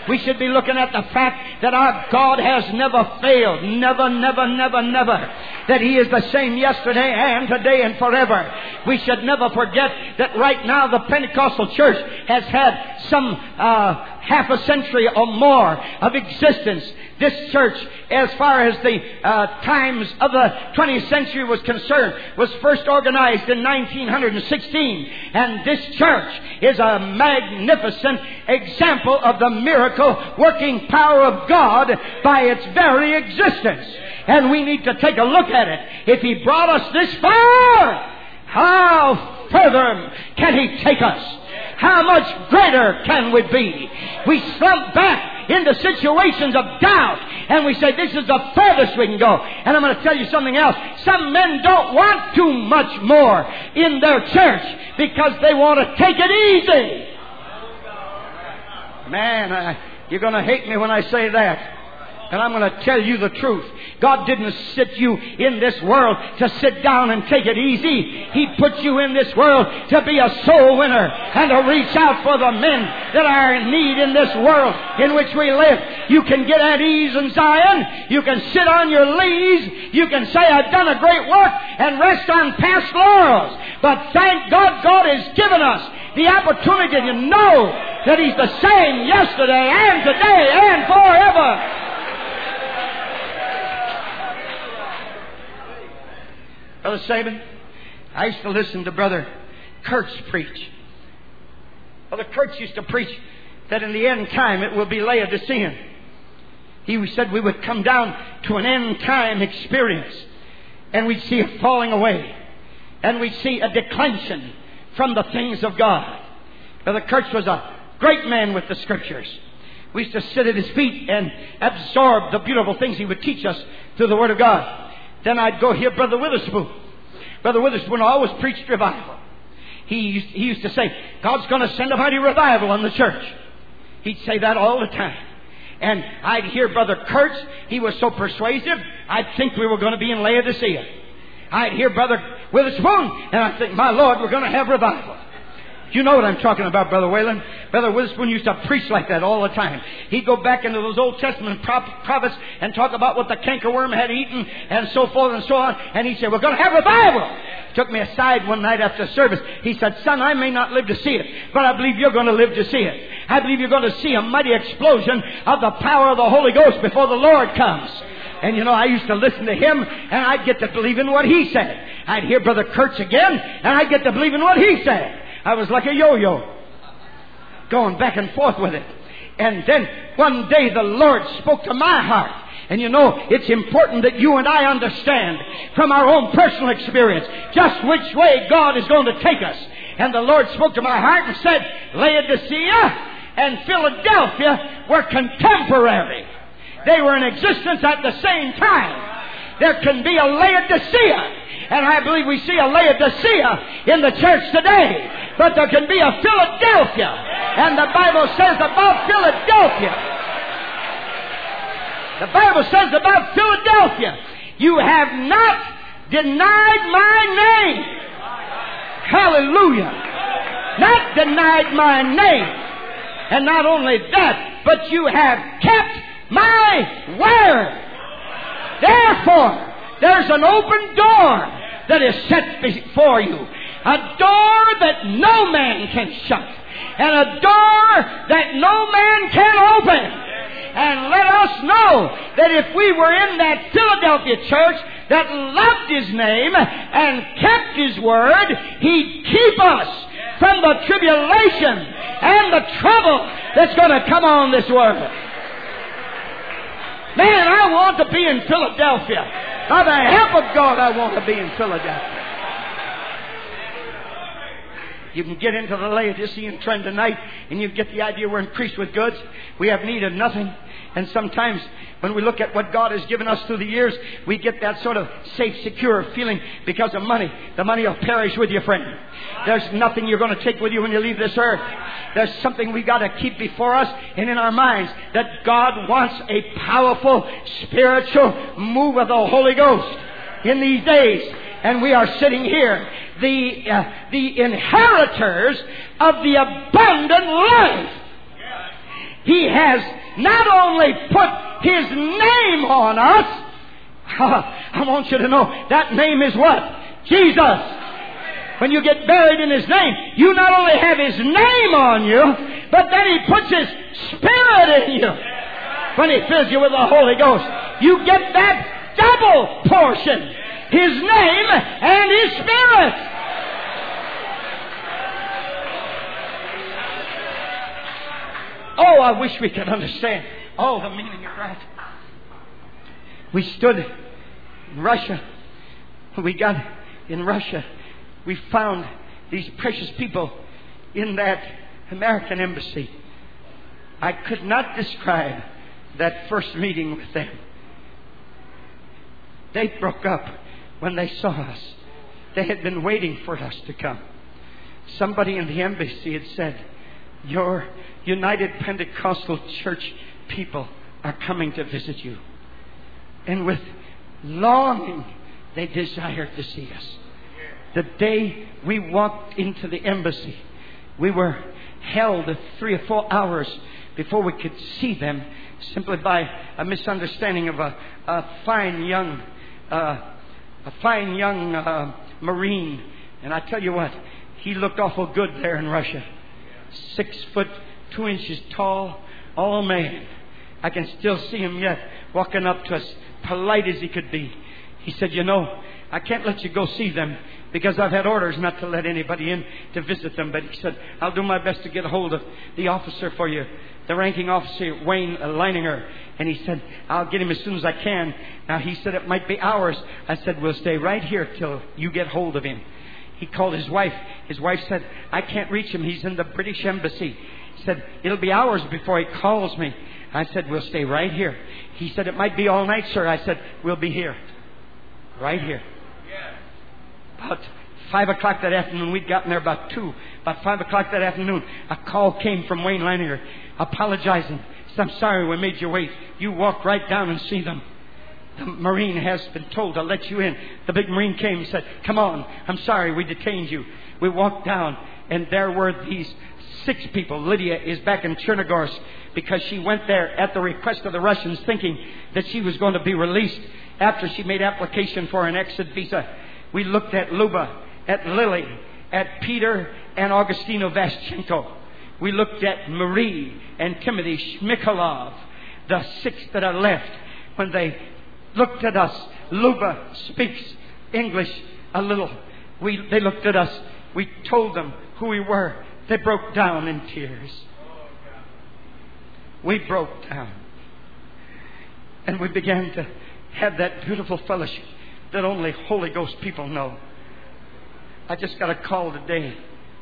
We should be looking at the fact that our God has never failed. Never, never, never, never. That He is the same yesterday and today and forever. We should never forget that right now the Pentecostal church has had some half a century or more of existence. This church, as far as the times of the 20th century was concerned, was first organized in 1916. And this church is a magnificent example of the miracle working power of God by its very existence. And we need to take a look at it. If He brought us this far, how further can He take us? How much greater can we be? We slump back into situations of doubt and we say, this is the furthest we can go. And I'm going to tell you something else. Some men don't want too much more in their church because they want to take it easy. Man, you're going to hate me when I say that. And I'm going to tell you the truth. God didn't sit you in this world to sit down and take it easy. He put you in this world to be a soul winner and to reach out for the men that are in need in this world in which we live. You can get at ease in Zion. You can sit on your lees. You can say, I've done a great work, and rest on past laurels. But thank God, God has given us the opportunity to know that He's the same yesterday and today and forever. Brother Saban, I used to listen to Brother Kurtz preach. Brother Kurtz used to preach that in the end time it will be Laodicean. He said we would come down to an end time experience and we'd see a falling away and we'd see a declension from the things of God. Brother Kurtz was a great man with the Scriptures. We used to sit at his feet and absorb the beautiful things he would teach us through the Word of God. Then I'd go hear Brother Witherspoon. Brother Witherspoon always preached revival. He used to say, God's going to send a mighty revival on the church. He'd say that all the time. And I'd hear Brother Kurtz. He was so persuasive, I'd think we were going to be in Laodicea. I'd hear Brother Witherspoon, and I'd think, my Lord, we're going to have revival. You know what I'm talking about, Brother Whalen. Brother Witherspoon used to preach like that all the time. He'd go back into those Old Testament prophets and talk about what the cankerworm had eaten and so forth and so on. And he said, we're going to have revival. Took me aside one night after service. He said, son, I may not live to see it, but I believe you're going to live to see it. I believe you're going to see a mighty explosion of the power of the Holy Ghost before the Lord comes. And you know, I used to listen to him and I'd get to believe in what he said. I'd hear Brother Kurtz again and I'd get to believe in what he said. I was like a yo-yo, going back and forth with it. And then one day the Lord spoke to my heart. And you know, it's important that you and I understand from our own personal experience just which way God is going to take us. And the Lord spoke to my heart and said, Laodicea and Philadelphia were contemporary. They were in existence at the same time. There can be a Laodicea. And I believe we see a Laodicea in the church today. But there can be a Philadelphia. And the Bible says about Philadelphia. The Bible says about Philadelphia, you have not denied my name. Hallelujah. Not denied my name. And not only that, but you have kept my word. Therefore, there's an open door that is set before you. A door that no man can shut. And a door that no man can open. And let us know that if we were in that Philadelphia church that loved His name and kept His word, He'd keep us from the tribulation and the trouble that's going to come on this world. Man, I want to be in Philadelphia. By the help of God, I want to be in Philadelphia. You can get into the Laodicean trend tonight and you get the idea we're increased with goods. We have need of nothing. And sometimes when we look at what God has given us through the years, we get that sort of safe, secure feeling because of money. The money will perish with you, friend. There's nothing you're going to take with you when you leave this earth. There's something we got to keep before us and in our minds, that God wants a powerful spiritual move of the Holy Ghost in these days. And we are sitting here, the inheritors of the abundant life. He has not only put His name on us, I want you to know that name is what? Jesus. When you get buried in His name, you not only have His name on you, but then He puts His Spirit in you. When He fills you with the Holy Ghost, you get that double portion. His name and His Spirit. Oh, I wish we could understand all the meaning of that. We stood in Russia. We got in Russia. We found these precious people in that American embassy. I could not describe that first meeting with them. They broke up when they saw us. They had been waiting for us to come. Somebody in the embassy had said, "Your United Pentecostal Church people are coming to visit you." And with longing, they desired to see us. The day we walked into the embassy, we were held 3 or 4 hours before we could see them, simply by a misunderstanding of a fine young Marine. And I tell you what, he looked awful good there in Russia. 6 foot 2 inches tall, all man. I can still see him yet, walking up to us, polite as he could be. He said, "You know, I can't let you go see them because I've had orders not to let anybody in to visit them." But he said, "I'll do my best to get a hold of the officer for you, the ranking officer, Wayne Leininger." And he said, "I'll get him as soon as I can." Now, he said it might be hours. I said, "We'll stay right here till you get hold of him." He called his wife. His wife said, "I can't reach him. He's in the British embassy." He said, "It'll be hours before he calls me." I said, "We'll stay right here." He said, "It might be all night, sir." I said, "We'll be here. Right here." About 5 o'clock that afternoon, we'd gotten there about 2. About 5 o'clock that afternoon, a call came from Wayne Leininger apologizing. He said, "I'm sorry we made you wait. You walk right down and see them. The Marine has been told to let you in." The big Marine came and said, "Come on. I'm sorry we detained you." We walked down, and there were these 6 people. Lydia is back in Chernogorsk because she went there at the request of the Russians, thinking that she was going to be released after she made application for an exit visa. We looked at Luba, at Lily, at Peter and Augustino Vaschenko. We looked at Marie and Timothy Shmikalov, the 6 that are left. When they looked at us, Luba speaks English a little. They looked at us. We told them who we were. They broke down in tears. We broke down. And we began to have that beautiful fellowship that only Holy Ghost people know. I just got a call today.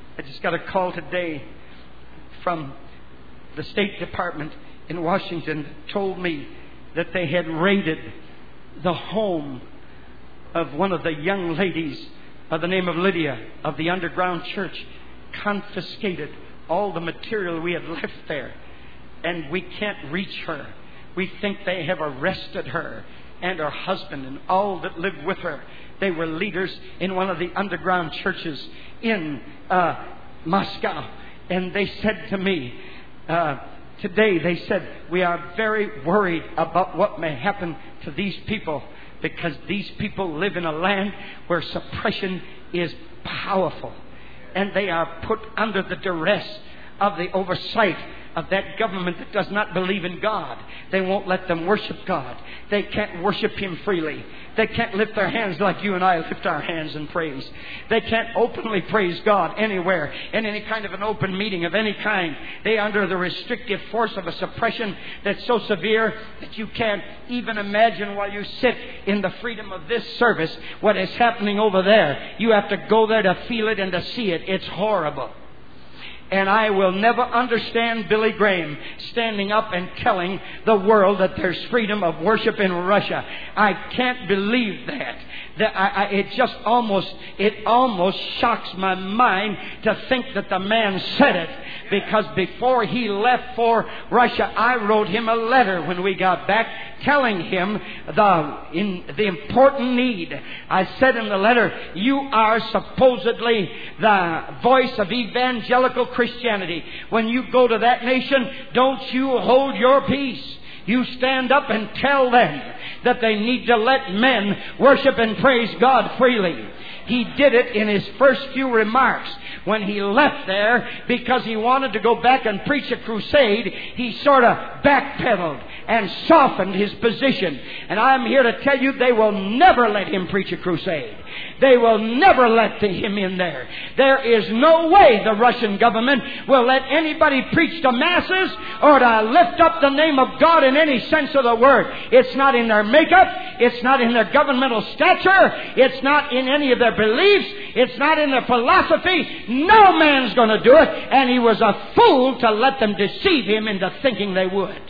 From the State Department in Washington that told me that they had raided the home of one of the young ladies by the name of Lydia of the underground church, confiscated all the material we had left there, and we can't reach her. We think they have arrested her and her husband and all that lived with her. They were leaders in one of the underground churches in Moscow. And they said to me today, they said, "We are very worried about what may happen to these people, because these people live in a land where suppression is powerful. And they are put under the duress of the oversight of that government that does not believe in God. They won't let them worship God. They can't worship Him freely. They can't lift their hands like you and I lift our hands in praise. They can't openly praise God anywhere, in any kind of an open meeting of any kind. They are under the restrictive force of a suppression that's so severe that you can't even imagine while you sit in the freedom of this service what is happening over there. You have to go there to feel it and to see it. It's horrible. And I will never understand Billy Graham standing up and telling the world that there's freedom of worship in Russia. I can't believe that. It almost shocks my mind to think that the man said it Because before he left for Russia, I wrote him a letter when we got back telling him the important need. I said in the letter, you are supposedly the voice of evangelical Christianity. When you go to that nation, don't you hold your peace. You stand up and tell them that they need to let men worship and praise God freely. He did it in his first few remarks. When he left there, because he wanted to go back and preach a crusade, he sort of backpedaled and softened his position. And I'm here to tell you, they will never let him preach a crusade. They will never let him in there. There is no way the Russian government will let anybody preach to masses or to lift up the name of God in any sense of the word. It's not in their makeup. It's not in their governmental stature. It's not in any of their beliefs. It's not in their philosophy. No man's going to do it. And he was a fool to let them deceive him into thinking they would.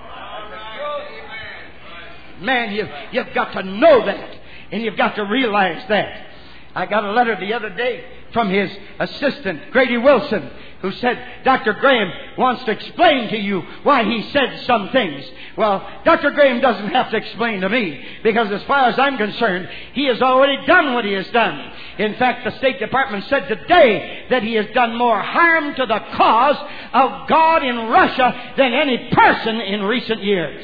Man, you've got to know that. And you've got to realize that. I got a letter the other day from his assistant, Grady Wilson, who said, Dr. Graham wants to explain to you why he said some things. Well, Dr. Graham doesn't have to explain to me, because as far as I'm concerned, he has already done what he has done. In fact, the State Department said today that he has done more harm to the cause of God in Russia than any person in recent years.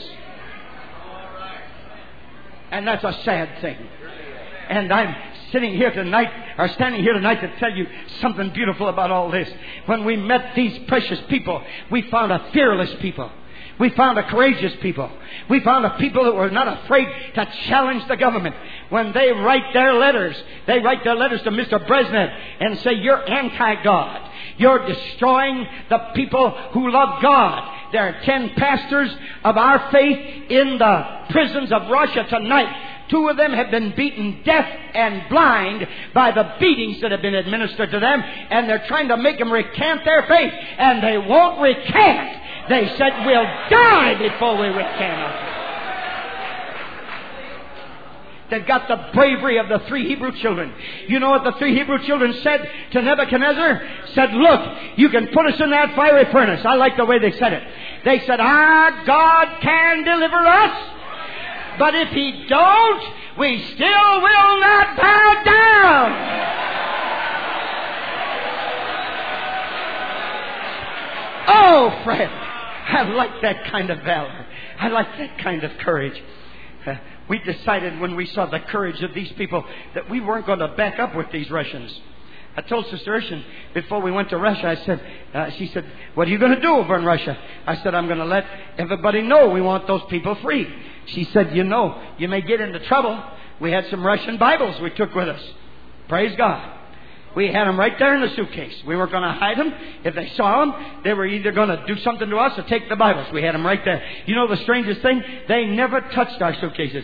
And that's a sad thing. And I'm standing here tonight to tell you something beautiful about all this. When we met these precious people, we found a fearless people. We found a courageous people. We found a people that were not afraid to challenge the government. When they write their letters to Mr. Brezhnev and say, you're anti-God. You're destroying the people who love God. There are 10 pastors of our faith in the prisons of Russia tonight. 2 of them have been beaten deaf and blind by the beatings that have been administered to them. And they're trying to make them recant their faith. And they won't recant. They said, we'll die before we recant. They've got the bravery of the 3 Hebrew children. You know what the 3 Hebrew children said to Nebuchadnezzar? Said, look, you can put us in that fiery furnace. I like the way they said it. They said, our God can deliver us. But if He don't, we still will not bow down. Oh, friend, I like that kind of valor. I like that kind of courage. We decided when we saw the courage of these people that we weren't going to back up with these Russians. I told Sister Urshan before we went to Russia, I said, she said, what are you going to do over in Russia? I said, I'm going to let everybody know we want those people free. She said, you know, you may get into trouble. We had some Russian Bibles we took with us. Praise God. We had them right there in the suitcase. We weren't going to hide them. If they saw them, they were either going to do something to us or take the Bibles. We had them right there. You know the strangest thing? They never touched our suitcases.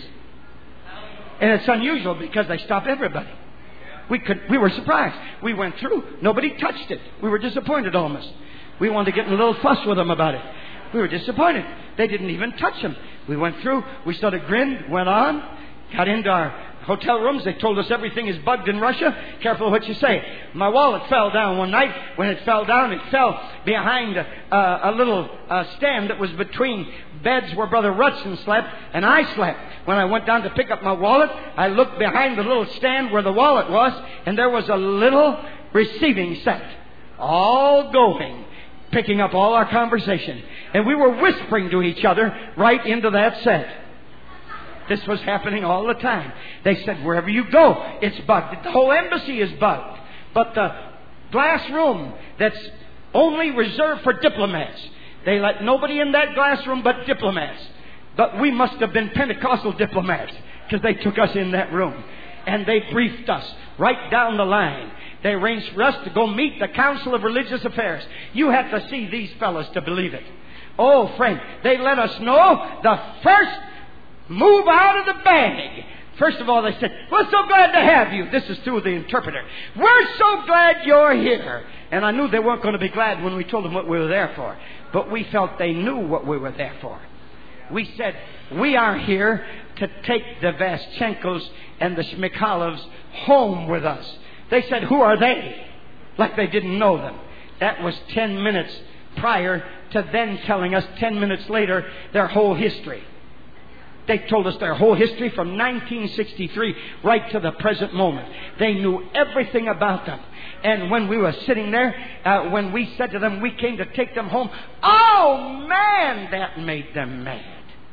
And it's unusual because they stop everybody. We were surprised. We went through. Nobody touched it. We were disappointed almost. We wanted to get in a little fuss with them about it. We were disappointed. They didn't even touch them. We went through. We sort of grinned, went on, got into our hotel rooms. They told us everything is bugged in Russia. Careful what you say. My wallet fell down one night. When it fell down, it fell behind a little stand that was between beds where Brother Rutson slept and I slept. When I went down to pick up my wallet, I looked behind the little stand where the wallet was, and there was a little receiving set, all going, picking up all our conversation. And we were whispering to each other right into that set. This was happening all the time. They said, wherever you go, it's bugged. The whole embassy is bugged. But the glass room that's only reserved for diplomats, they let nobody in that glass room but diplomats. But we must have been Pentecostal diplomats because they took us in that room. And they briefed us right down the line. They arranged for us to go meet the Council of Religious Affairs. You have to see these fellows to believe it. Oh, friend, they let us know the first move out of the bag. First of all, they said, we're so glad to have you. This is through the interpreter. We're so glad you're here. And I knew they weren't going to be glad when we told them what we were there for. But we felt they knew what we were there for. We said, we are here to take the Vaschenkos and the Shmykalovs home with us. They said, who are they? Like they didn't know them. That was 10 minutes prior to then telling us 10 minutes later their whole history. They told us their whole history from 1963 right to the present moment. They knew everything about them. And when we were sitting there, when we said to them we came to take them home, oh man, that made them mad.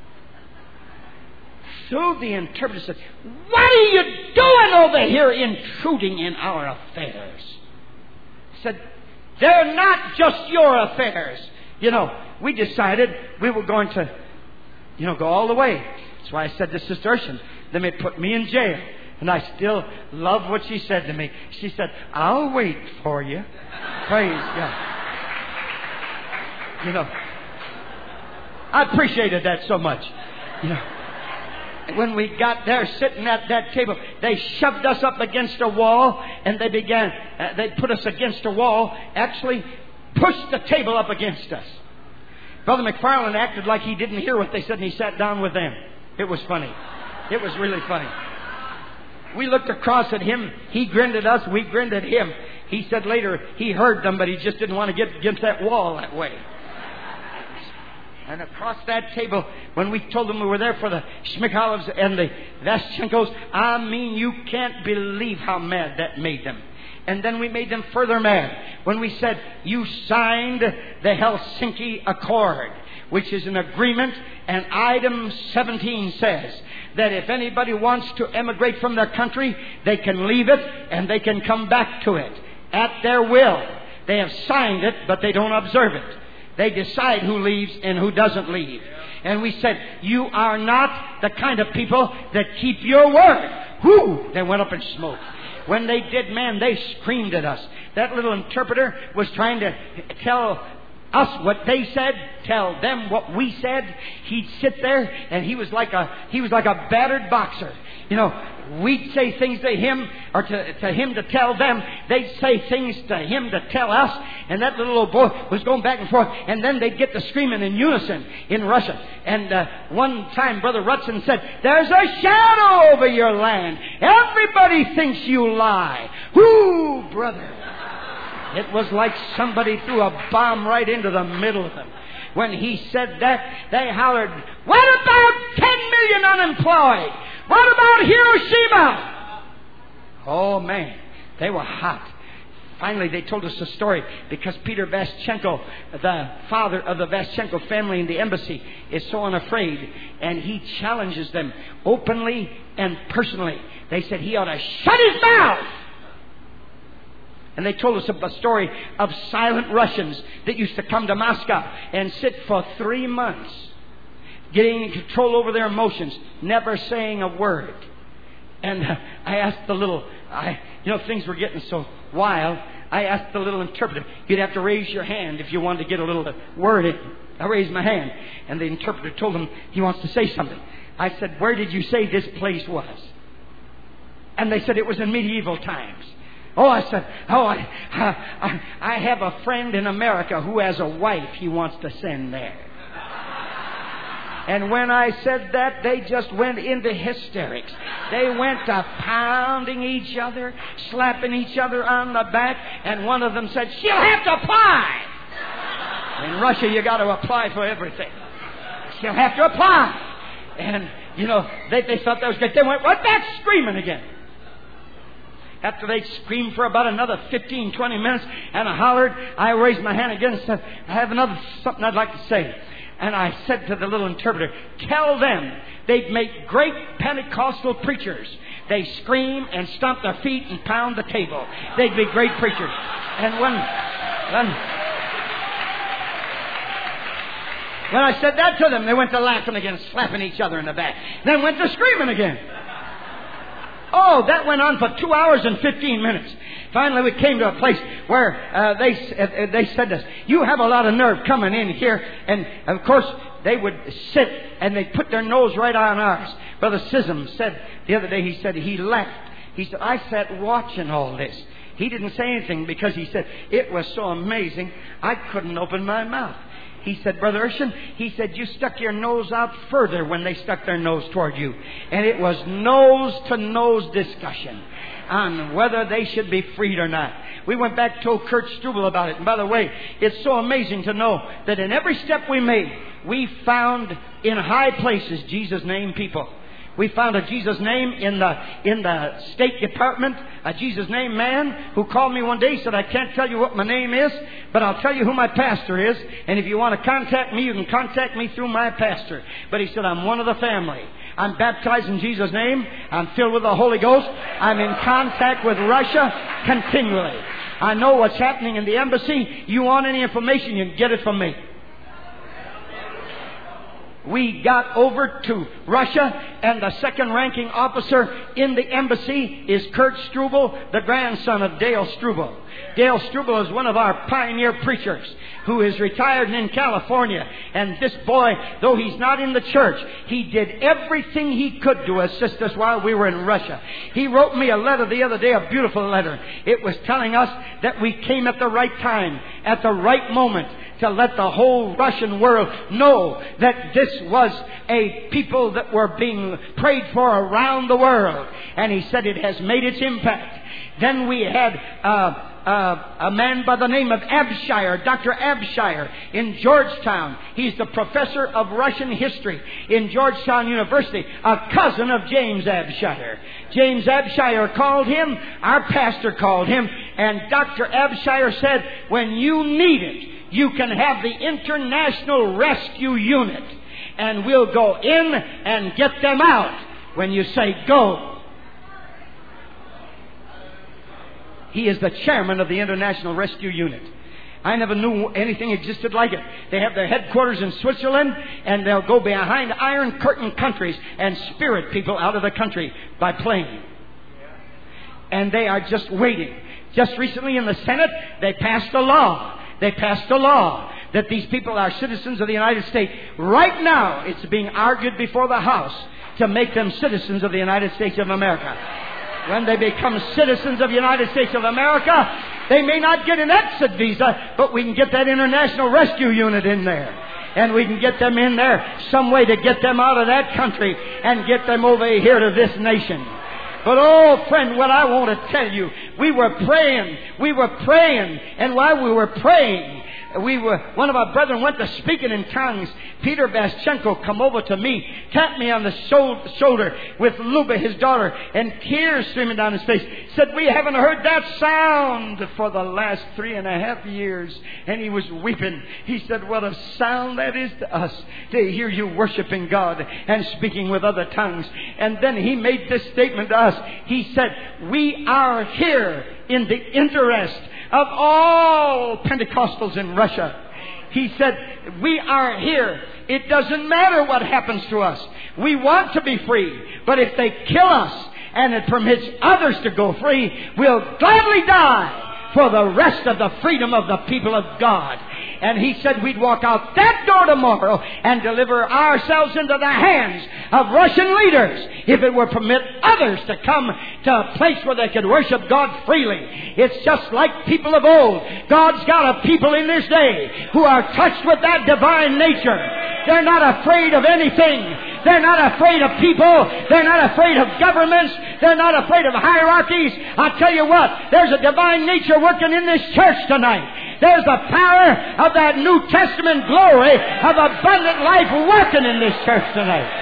So the interpreter said, what are you doing over here intruding in our affairs? He said, they're not just your affairs. You know, we decided we were going to, go all the way. That's why I said to Sister Urshan, they may put me in jail. And I still love what she said to me. She said, I'll wait for you. Praise God. I appreciated that so much. When we got there sitting at that table, they shoved us up against a wall and they put us against a wall, actually pushed the table up against us. Brother McFarland acted like he didn't hear what they said, and he sat down with them. It was funny. It was really funny. We looked across at him. He grinned at us. We grinned at him. He said later he heard them, but he just didn't want to get against that wall that way. And across that table, when we told them we were there for the Schmickolovs and the Vaschenkos, I mean, you can't believe how mad that made them. And then we made them further mad when we said, you signed the Helsinki Accord, which is an agreement, and item 17 says that if anybody wants to emigrate from their country, they can leave it and they can come back to it at their will. They have signed it, but they don't observe it. They decide who leaves and who doesn't leave. And we said, you are not the kind of people that keep your word. Whoo! They went up in smoke. When they did, man, they screamed at us. That little interpreter was trying to tell us what they said, tell them what we said. He'd sit there and he was like a battered boxer. We'd say things to him or to him to tell them. They'd say things to him to tell us. And that little old boy was going back and forth. And then they'd get to screaming in unison in Russian. And one time Brother Rutson said, there's a shadow over your land. Everybody thinks you lie. Whoo, brother. It was like somebody threw a bomb right into the middle of them. When he said that, they hollered, what about 10 million unemployed? What about Hiroshima? Oh, man, they were hot. Finally, they told us a story because Peter Vaschenko, the father of the Vaschenko family in the embassy, is so unafraid, and he challenges them openly and personally. They said he ought to shut his mouth. And they told us a story of silent Russians that used to come to Moscow and sit for 3 months, getting control over their emotions, never saying a word. And I asked the little, things were getting so wild. I asked the little interpreter, you'd have to raise your hand if you wanted to get a little word in. I raised my hand, and the interpreter told him he wants to say something. I said, where did you say this place was? And they said it was in medieval times. Oh, I said, I have a friend in America who has a wife he wants to send there. And when I said that, they just went into hysterics. They went to pounding each other, slapping each other on the back, and one of them said, she'll have to apply. In Russia, you got to apply for everything. She'll have to apply. And, they thought that was good. They went right back screaming again. After they screamed for about another 15, 20 minutes and I hollered, I raised my hand again and said, I have something I'd like to say. And I said to the little interpreter, tell them they'd make great Pentecostal preachers. They scream and stomp their feet and pound the table. They'd be great preachers. And when I said that to them, they went to laughing again, slapping each other in the back. Then went to screaming again. Oh, that went on for 2 hours and 15 minutes. Finally, we came to a place where they said to us, you have a lot of nerve coming in here. And, of course, they would sit and they'd put their nose right on ours. Brother Sism said the other day, he said he left. He said, I sat watching all this. He didn't say anything because he said, it was so amazing, I couldn't open my mouth. He said, Brother Urshan, he said, you stuck your nose out further when they stuck their nose toward you. And it was nose-to-nose discussion on whether they should be freed or not. We went back and told Kurt Struble about it. And by the way, it's so amazing to know that in every step we made, we found in high places Jesus' name people. We found a Jesus name in the State Department, a Jesus name man who called me one day, said, I can't tell you what my name is, but I'll tell you who my pastor is. And if you want to contact me, you can contact me through my pastor. But he said, I'm one of the family. I'm baptized in Jesus' name. I'm filled with the Holy Ghost. I'm in contact with Russia continually. I know what's happening in the embassy. You want any information, you can get it from me. We got over to Russia, and the second-ranking officer in the embassy is Kurt Struble, the grandson of Dale Struble. Dale Struble is one of our pioneer preachers who is retired in California. And this boy, though he's not in the church, he did everything he could to assist us while we were in Russia. He wrote me a letter the other day, a beautiful letter. It was telling us that we came at the right time, at the right moment, to let the whole Russian world know that this was a people that were being prayed for around the world. And he said it has made its impact. Then we had a man by the name of Abshire, Dr. Abshire, in Georgetown. He's the professor of Russian history in Georgetown University, a cousin of James Abshire. James Abshire called him, our pastor called him, and Dr. Abshire said, when you need it, you can have the International Rescue Unit, and we'll go in and get them out when you say go. He is the chairman of the International Rescue Unit. I never knew anything existed like it. They have their headquarters in Switzerland, and they'll go behind Iron Curtain countries and spirit people out of the country by plane. And they are just waiting. Just recently in the Senate, they passed a law. That these people are citizens of the United States. Right now, it's being argued before the House to make them citizens of the United States of America. When they become citizens of the United States of America, they may not get an exit visa, but we can get that International Rescue Unit in there. And we can get them in there some way to get them out of that country and get them over here to this nation. But oh, friend, what I want to tell you, we were praying, and while we were praying, one of our brethren went to speaking in tongues. Peter Baschenko come over to me, tapped me on the shoulder with Luba, his daughter, and tears streaming down his face. Said, we haven't heard that sound for the last 3.5 years. And he was weeping. He said, what a sound that is to us, to hear you worshiping God and speaking with other tongues. And then he made this statement to us. He said, we are here in the interest of all Pentecostals in Russia. He said, we are here. It doesn't matter what happens to us. We want to be free. But if they kill us and it permits others to go free, we'll gladly die for the rest of the freedom of the people of God. And he said we'd walk out that door tomorrow and deliver ourselves into the hands of Russian leaders if it would permit others to come to a place where they could worship God freely. It's just like people of old. God's got a people in this day who are touched with that divine nature. They're not afraid of anything. They're not afraid of people. They're not afraid of governments. They're not afraid of hierarchies. I'll tell you what, there's a divine nature working in this church tonight. There's the power of that New Testament glory of abundant life working in this church tonight.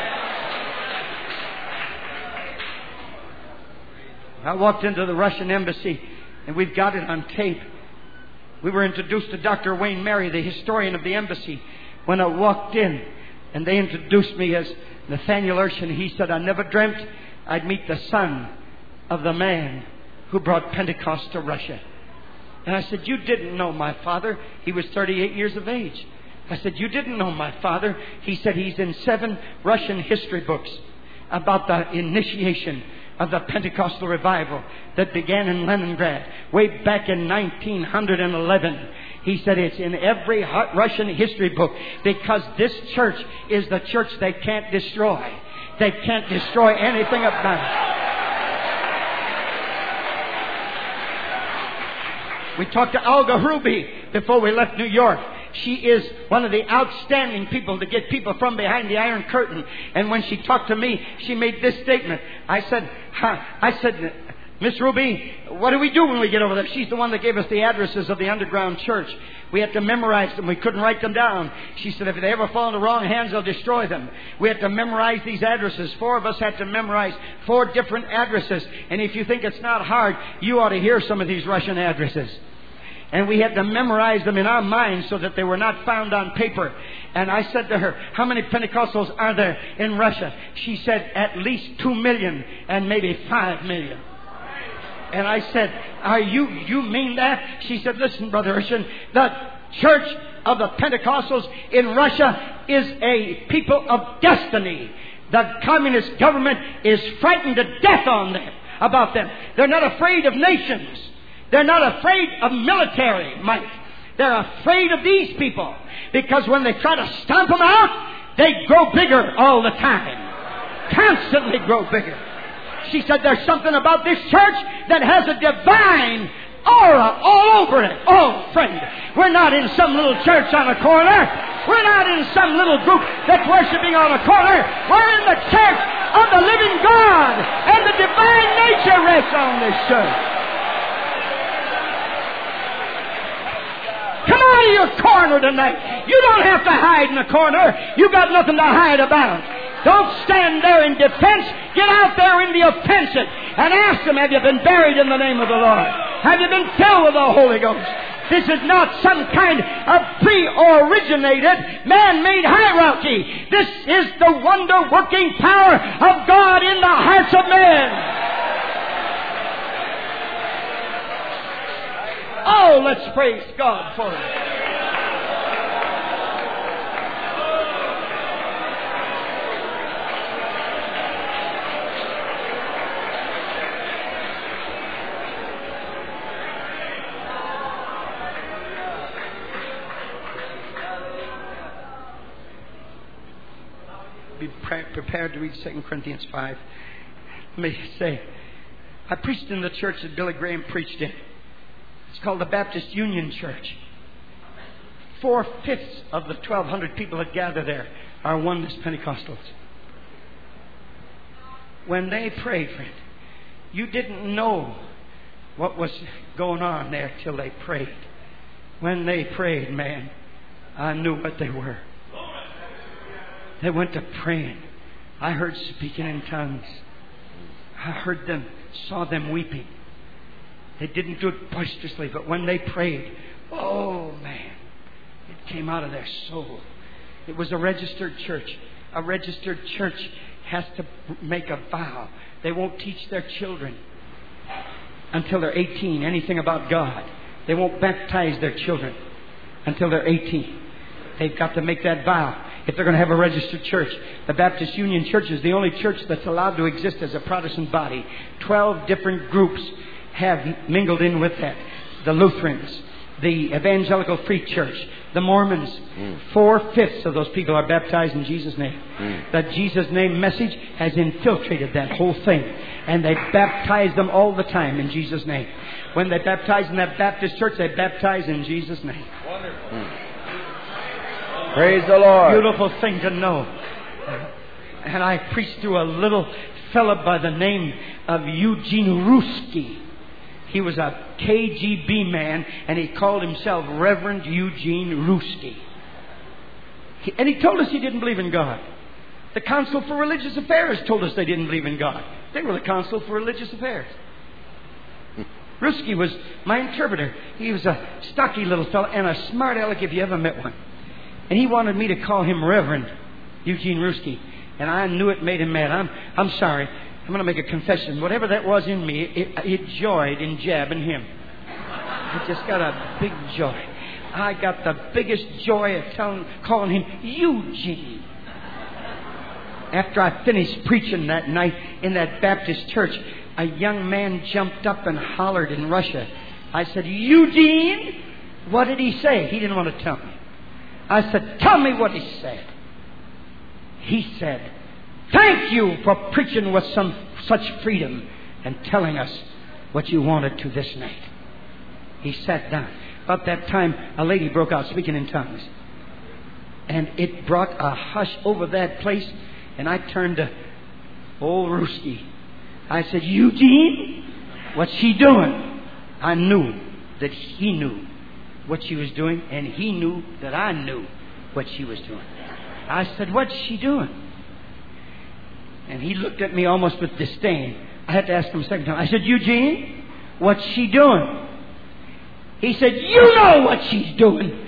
I walked into the Russian embassy, and we've got it on tape. We were introduced to Dr. Wayne Mary, the historian of the embassy, when I walked in. And they introduced me as Nathaniel Urshan. He said, I never dreamt I'd meet the son of the man who brought Pentecost to Russia. And I said, you didn't know my father. He was 38 years of age. I said, you didn't know my father. He said, he's in 7 Russian history books about the initiation of the Pentecostal revival that began in Leningrad way back in 1911. He said it's in every Russian history book because this church is the church they can't destroy. They can't destroy anything about it. We talked to Olga Hruby before we left New York. She is one of the outstanding people to get people from behind the Iron Curtain. And when she talked to me, she made this statement. I said, Miss Ruby, what do we do when we get over there? She's the one that gave us the addresses of the underground church. We had to memorize them. We couldn't write them down. She said, if they ever fall into wrong hands, they'll destroy them. We had to memorize these addresses. 4 of us had to memorize 4 different addresses. And if you think it's not hard, you ought to hear some of these Russian addresses. And we had to memorize them in our minds so that they were not found on paper. And I said to her, how many Pentecostals are there in Russia? She said, at least 2 million and maybe 5 million. And I said, you mean that? She said, listen, Brother Urshan, the Church of the Pentecostals in Russia is a people of destiny. The communist government is frightened to death about them. They're not afraid of nations. They're not afraid of military might. They're afraid of these people. Because when they try to stomp them out, they grow bigger all the time. Constantly grow bigger. She said, there's something about this church that has a divine aura all over it. Oh, friend, we're not in some little church on a corner. We're not in some little group that's worshiping on a corner. We're in the church of the living God. And the divine nature rests on this church. Come out of your corner tonight. You don't have to hide in a corner. You've got nothing to hide about. Don't stand there in defense. Get out there in the offensive and ask them, have you been buried in the name of the Lord? Have you been filled with the Holy Ghost? This is not some kind of pre-originated, man-made hierarchy. This is the wonder-working power of God in the hearts of men. Oh, let's praise God for it. Be prepared to read 2 Corinthians 5. Let me say, I preached in the church that Billy Graham preached in. It's called the Baptist Union Church. 4/5 of the 1,200 people that gather there are Oneness Pentecostals. When they prayed, friend, you didn't know what was going on there till they prayed. When they prayed, man, I knew what they were. They went to praying. I heard speaking in tongues. I heard them, saw them weeping. They didn't do it boisterously, but when they prayed, oh man, it came out of their soul. It was a registered church. A registered church has to make a vow. They won't teach their children until they're 18 anything about God. They won't baptize their children until they're 18. They've got to make that vow if they're going to have a registered church. The Baptist Union Church is the only church that's allowed to exist as a Protestant body. 12 different groups have mingled in with that. The Lutherans, the Evangelical Free Church, the Mormons. 4/5 of those people are baptized in Jesus' name. The Jesus' name message has infiltrated that whole thing. And they baptize them all the time in Jesus' name. When they baptize in that Baptist church, they baptize in Jesus' name. Wonderful. Praise the Lord. Beautiful thing to know. And I preached to a little fellow by the name of Eugene Ruski. He was a KGB man, and he called himself Reverend Eugene Ruski. And he told us he didn't believe in God. The Council for Religious Affairs told us they didn't believe in God. They were the Council for Religious Affairs. Ruski was my interpreter. He was a stocky little fellow and a smart aleck if you ever met one. And he wanted me to call him Reverend Eugene Ruski. And I knew it made him mad. I'm sorry. I'm going to make a confession. Whatever that was in me, it joyed in jabbing him. I just got a big joy. I got the biggest joy of calling him Eugene. After I finished preaching that night in that Baptist church, a young man jumped up and hollered in Russia. I said, Eugene? What did he say? He didn't want to tell me. I said, tell me what he said. He said, thank you for preaching with such freedom and telling us what you wanted to this night. He sat down. About that time, a lady broke out speaking in tongues. And it brought a hush over that place. And I turned to old Ruski. I said, Eugene, what's she doing? I knew that he knew what she was doing, and he knew that I knew what she was doing. I said, what's she doing? And he looked at me almost with disdain. I had to ask him a second time. I said, Eugene, what's she doing? He said, you know what she's doing.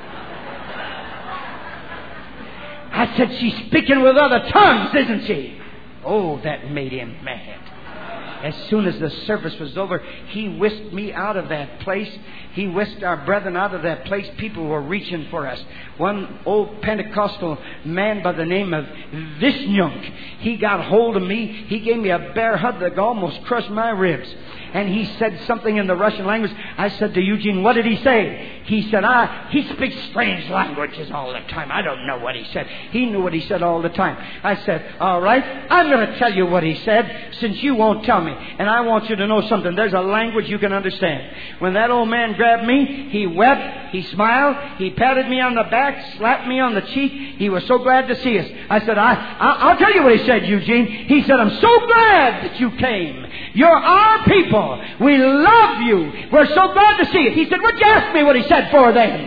I said, she's speaking with other tongues, isn't she? Oh, that made him mad. As soon as the service was over, he whisked me out of that place. He whisked our brethren out of that place. People were reaching for us. One old Pentecostal man by the name of Visnyunk, he got hold of me. He gave me a bear hug that almost crushed my ribs. And he said something in the Russian language. I said to Eugene, what did he say? He said, he speaks strange languages all the time. I don't know what he said. He knew what he said all the time. I said, all right, I'm going to tell you what he said since you won't tell me. And I want you to know something. There's a language you can understand. When that old man grabbed me, he wept, he smiled, he patted me on the back, slapped me on the cheek. He was so glad to see us. I said, I'll tell you what he said, Eugene. He said, I'm so glad that you came. You're our people. We love you. We're so glad to see you. He said, would you ask me what he said for then?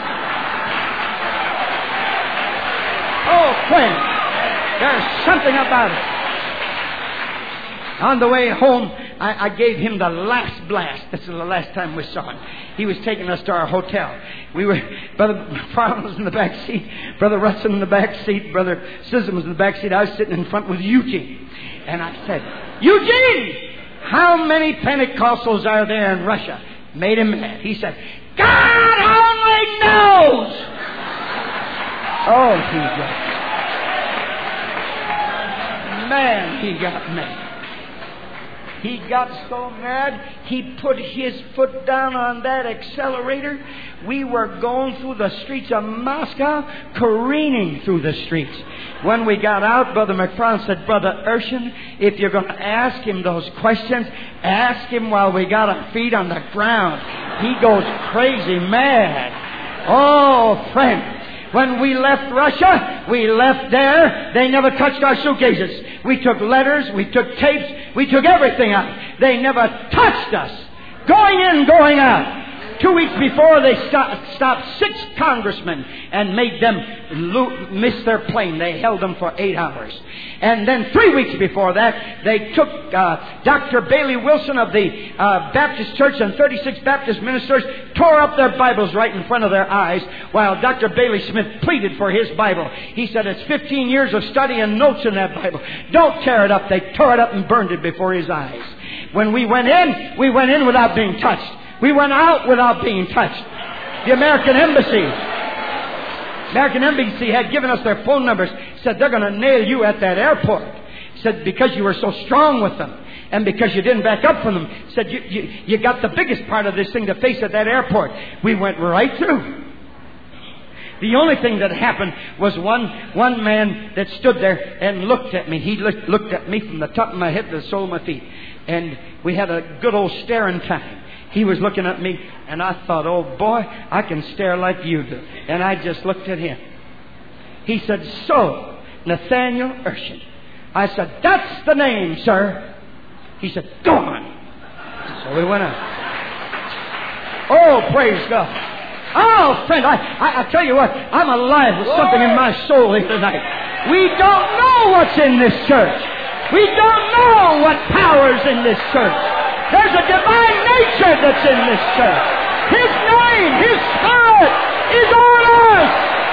Oh, friend, there's something about it. On the way home, I gave him the last blast. This is the last time we saw him. He was taking us to our hotel. We were, Brother Farrell was in the back seat, Brother Rutson in the back seat, Brother Sissom was in the back seat. I was sitting in front with Eugene. And I said, Eugene, how many Pentecostals are there in Russia? Made him mad. He said, God only knows. Oh, he got man, he got mad. He got so mad, he put his foot down on that accelerator. We were going through the streets of Moscow, careening through the streets. When we got out, Brother McFarland said, Brother Urshan, if you're going to ask him those questions, ask him while we got our feet on the ground. He goes crazy mad. Oh, friend. When we left Russia, we left there. They never touched our suitcases. We took letters, we took tapes, we took everything out. They never touched us. Going in, going out. 2 weeks before, they stopped 6 congressmen and made them miss their plane. They held them for 8 hours. And then 3 weeks before that, they took Dr. Bailey Wilson of the Baptist Church and 36 Baptist ministers, tore up their Bibles right in front of their eyes, while Dr. Bailey Smith pleaded for his Bible. He said, it's 15 years of study and notes in that Bible. Don't tear it up. They tore it up and burned it before his eyes. When we went in without being touched. We went out without being touched. The American Embassy had given us their phone numbers. Said they're going to nail you at that airport. Said because you were so strong with them and because you didn't back up from them. Said you got the biggest part of this thing to face at that airport. We went right through. The only thing that happened was one man that stood there and looked at me. He looked at me from the top of my head to the sole of my feet. And we had a good old staring time. He was looking at me, and I thought, oh boy, I can stare like you do. And I just looked at him. He said, so, Nathaniel Urshan. I said, that's the name, sir. He said, go on. So we went on. Oh, praise God. Oh, friend, I tell you what, I'm alive with something in my soul here tonight. We don't know what's in this church. We don't know what power's in this church. There's a divine nature that's in this church. His name, His Spirit is on us.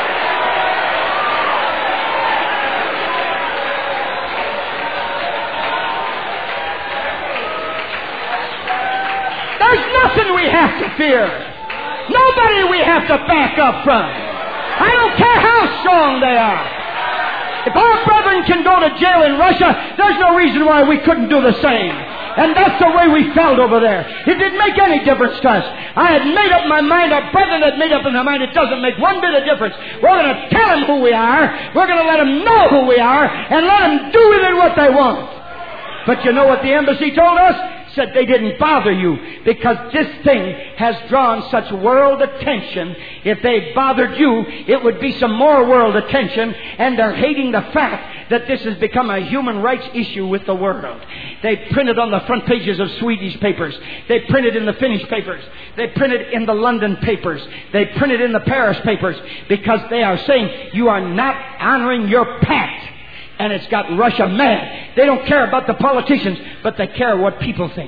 There's nothing we have to fear. Nobody we have to back up from. I don't care how strong they are. If our brethren can go to jail in Russia, there's no reason why we couldn't do the same. And that's the way we felt over there. It didn't make any difference to us. I had made up my mind. Our brethren had made up in their mind. It doesn't make one bit of difference. We're going to tell them who we are. We're going to let them know who we are. And let them do with it what they want. But you know what the embassy told us? said they didn't bother you because this thing has drawn such world attention. If they bothered you, it would be some more world attention, and they're hating the fact that this has become a human rights issue with the world. They printed on the front pages of Swedish papers. They printed in the Finnish papers. They printed in the London papers. They printed in the Paris papers because they are saying you are not honoring your pact. And it's got Russia mad. They don't care about the politicians, but they care what people think.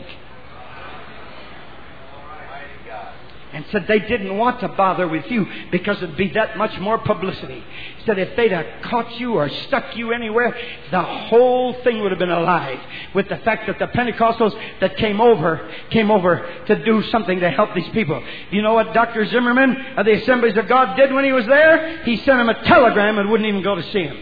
And said they didn't want to bother with you because it'd be that much more publicity. Said if they'd have caught you or stuck you anywhere, the whole thing would have been alive with the fact that the Pentecostals that came over to do something to help these people. You know what Dr. Zimmerman of the Assemblies of God did when he was there? He sent him a telegram and wouldn't even go to see him.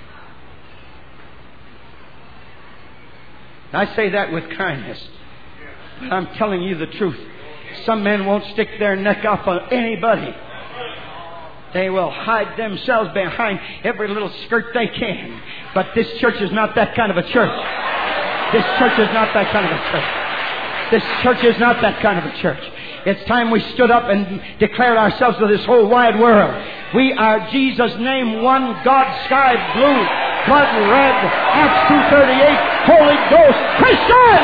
I say that with kindness, but I'm telling you the truth. Some men won't stick their neck up on anybody. They will hide themselves behind every little skirt they can. But this church is not that kind of a church. This church is not that kind of a church. This church is not that kind of a church. It's time we stood up and declared ourselves to this whole wide world. We are Jesus' name, one God, sky blue, blood red, Acts 2:38, Holy Ghost, Christian!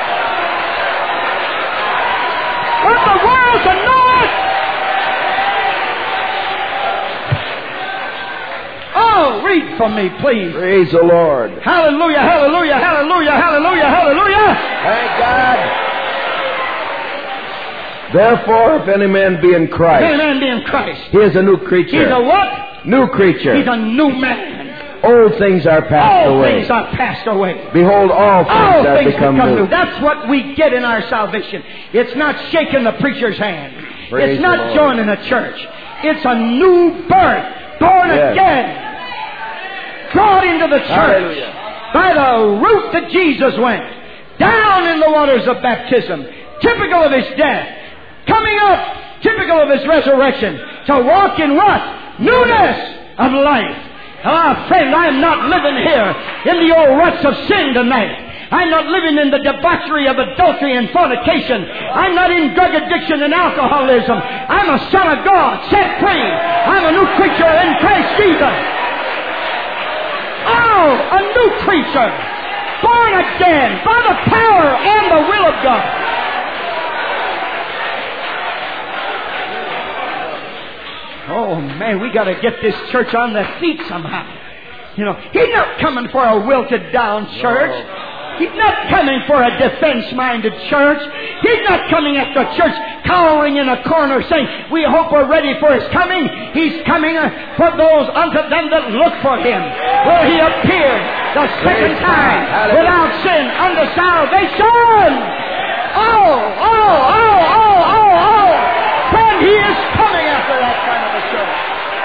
Want the world to know it! Oh, read from me, please. Praise the Lord. Hallelujah, hallelujah, hallelujah, hallelujah, hallelujah. Thank God. Therefore, if any man be in Christ, He is a new creature. He's a what? New creature. He's a new man. Old things are passed away. All things are passed away. Behold, all things become new. That's what we get in our salvation. It's not shaking the preacher's hand. Praise it's not joining a church. It's a new birth, born again, brought into the church. Hallelujah. By the route that Jesus went, down in the waters of baptism, typical of His death, coming up, typical of His resurrection, to walk in what? Newness of life. Ah, friend, I'm not living here in the old ruts of sin tonight. I'm not living in the debauchery of adultery and fornication. I'm not in drug addiction and alcoholism. I'm a son of God, set free. I'm a new creature in Christ Jesus. Oh, a new creature, born again by the power and the will of God. Oh, man, we got to get this church on their feet somehow. You know, He's not coming for a wilted down church. He's not coming for a defense-minded church. He's not coming after a church cowering in a corner saying, we hope we're ready for His coming. He's coming for those unto them that look for Him. Where He appeared the second time without sin unto salvation. Oh. Friend, He is coming after that kind of a church.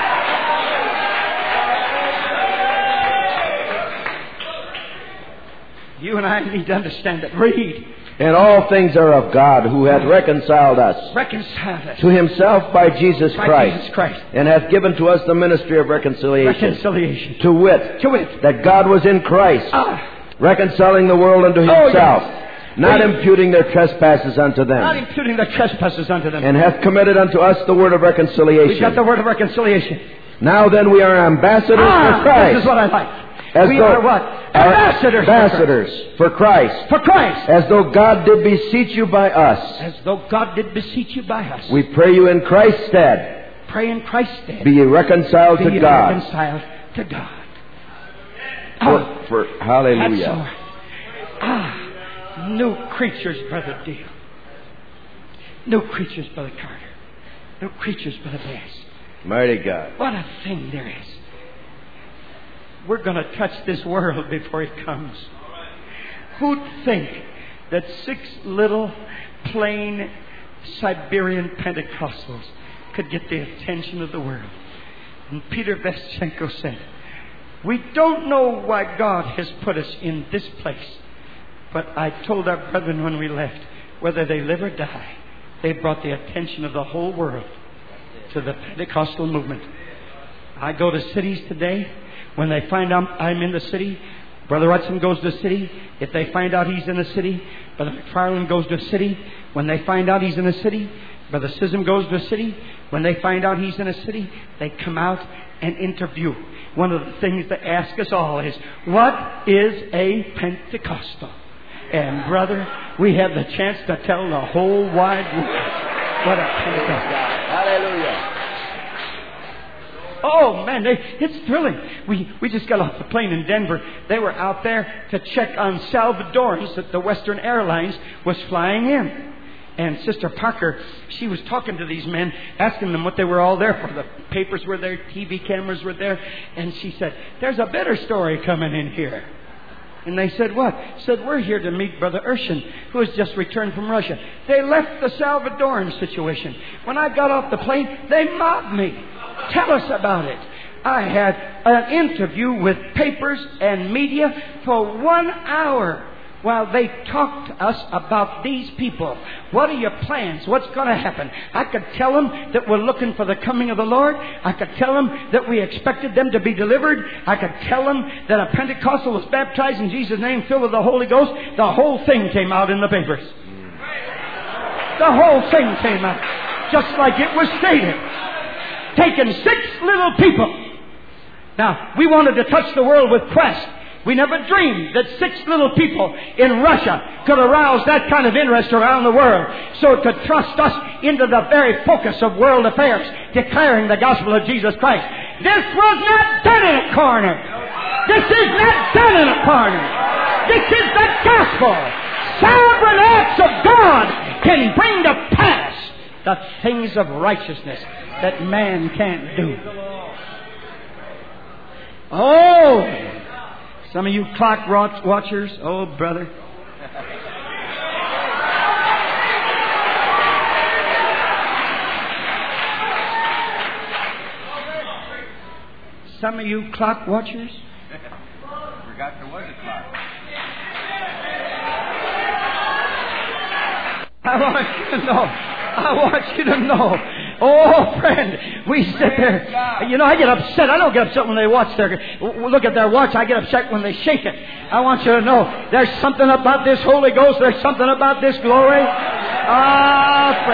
You and I need to understand that. Read. And all things are of God, who hath reconciled us to Himself by Jesus Christ, and hath given to us the ministry of reconciliation. To wit, that God was in Christ, reconciling the world unto Himself, not imputing their trespasses unto them. And hath committed unto us the word of reconciliation. We've got the word of reconciliation. Now then we are ambassadors for Christ. This is what I like. We are what? Ambassadors for Christ. For Christ. As though God did beseech you by us. As though God did beseech you by us. We pray you in Christ's stead. Pray in Christ's stead. Be ye reconciled to God. Reconciled to God. Hallelujah. New creatures, Brother Deal. New creatures, Brother Carter. New creatures, Brother Bass. Mighty God. What a thing there is. We're going to touch this world before He comes. Who'd think that 6 little plain Siberian Pentecostals could get the attention of the world? And Peter Veschenko said, we don't know why God has put us in this place, but I told our brethren when we left, whether they live or die, they brought the attention of the whole world to the Pentecostal movement. I go to cities today. When they find I'm in the city, Brother Hudson goes to the city. If they find out he's in the city, Brother McFarland goes to the city. When they find out he's in the city, Brother Sism goes to the city. When they find out he's in a city, they come out and interview. One of the things they ask us all is, what is a Pentecostal? And brother, we have the chance to tell the whole wide world what a Pentecostal. Hallelujah. Oh man, it's thrilling. We just got off the plane in Denver. They were out there to check on Salvadorans that the Western Airlines was flying in. And Sister Parker, she was talking to these men, asking them what they were all there for. The papers were there, TV cameras were there. And she said, there's a better story coming in here. And they said, what? Said, we're here to meet Brother Urshan, who has just returned from Russia. They left the Salvadoran situation. When I got off the plane, they mobbed me. Tell us about it. I had an interview with papers and media for 1 hour while they talked to us about these people. What are your plans? What's going to happen? I could tell them that we're looking for the coming of the Lord. I could tell them that we expected them to be delivered. I could tell them that a Pentecostal was baptized in Jesus' name, filled with the Holy Ghost. The whole thing came out in the papers. The whole thing came out, just like it was stated. Taking 6 little people. Now, we wanted to touch the world with Quest. We never dreamed that 6 little people in Russia could arouse that kind of interest around the world. So to thrust us into the very focus of world affairs, declaring the gospel of Jesus Christ. This was not done in a corner. This is not done in a corner. This is the gospel. Sovereign acts of God can bring to pass the things of righteousness that man can't do. Oh! Some of you clock watchers, oh brother. Some of you clock watchers. Forgot there was a clock. I want you to know. Oh, friend, we sit there. You know, I get upset. I don't get upset when they look at their watch. I get upset when they shake it. I want you to know there's something about this Holy Ghost. There's something about this glory. Ah,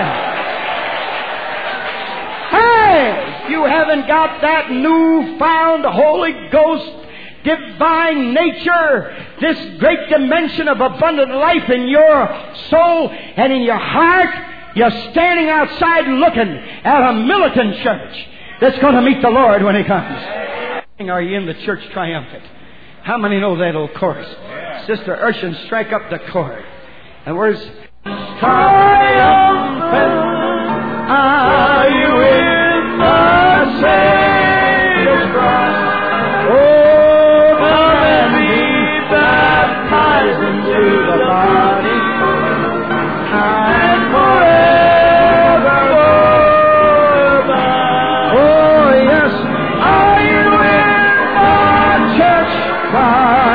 friend. Hey, if you haven't got that newfound Holy Ghost divine nature, this great dimension of abundant life in your soul and in your heart, you're standing outside looking at a militant church that's going to meet the Lord when He comes. Are you in the church triumphant? How many know that old chorus? Sister Urshan, strike up the chord. And where's triumphant are you in the Savior's cross? Oh, come and be baptized into the body and forever. Oh, yes, are you in the church triumphant?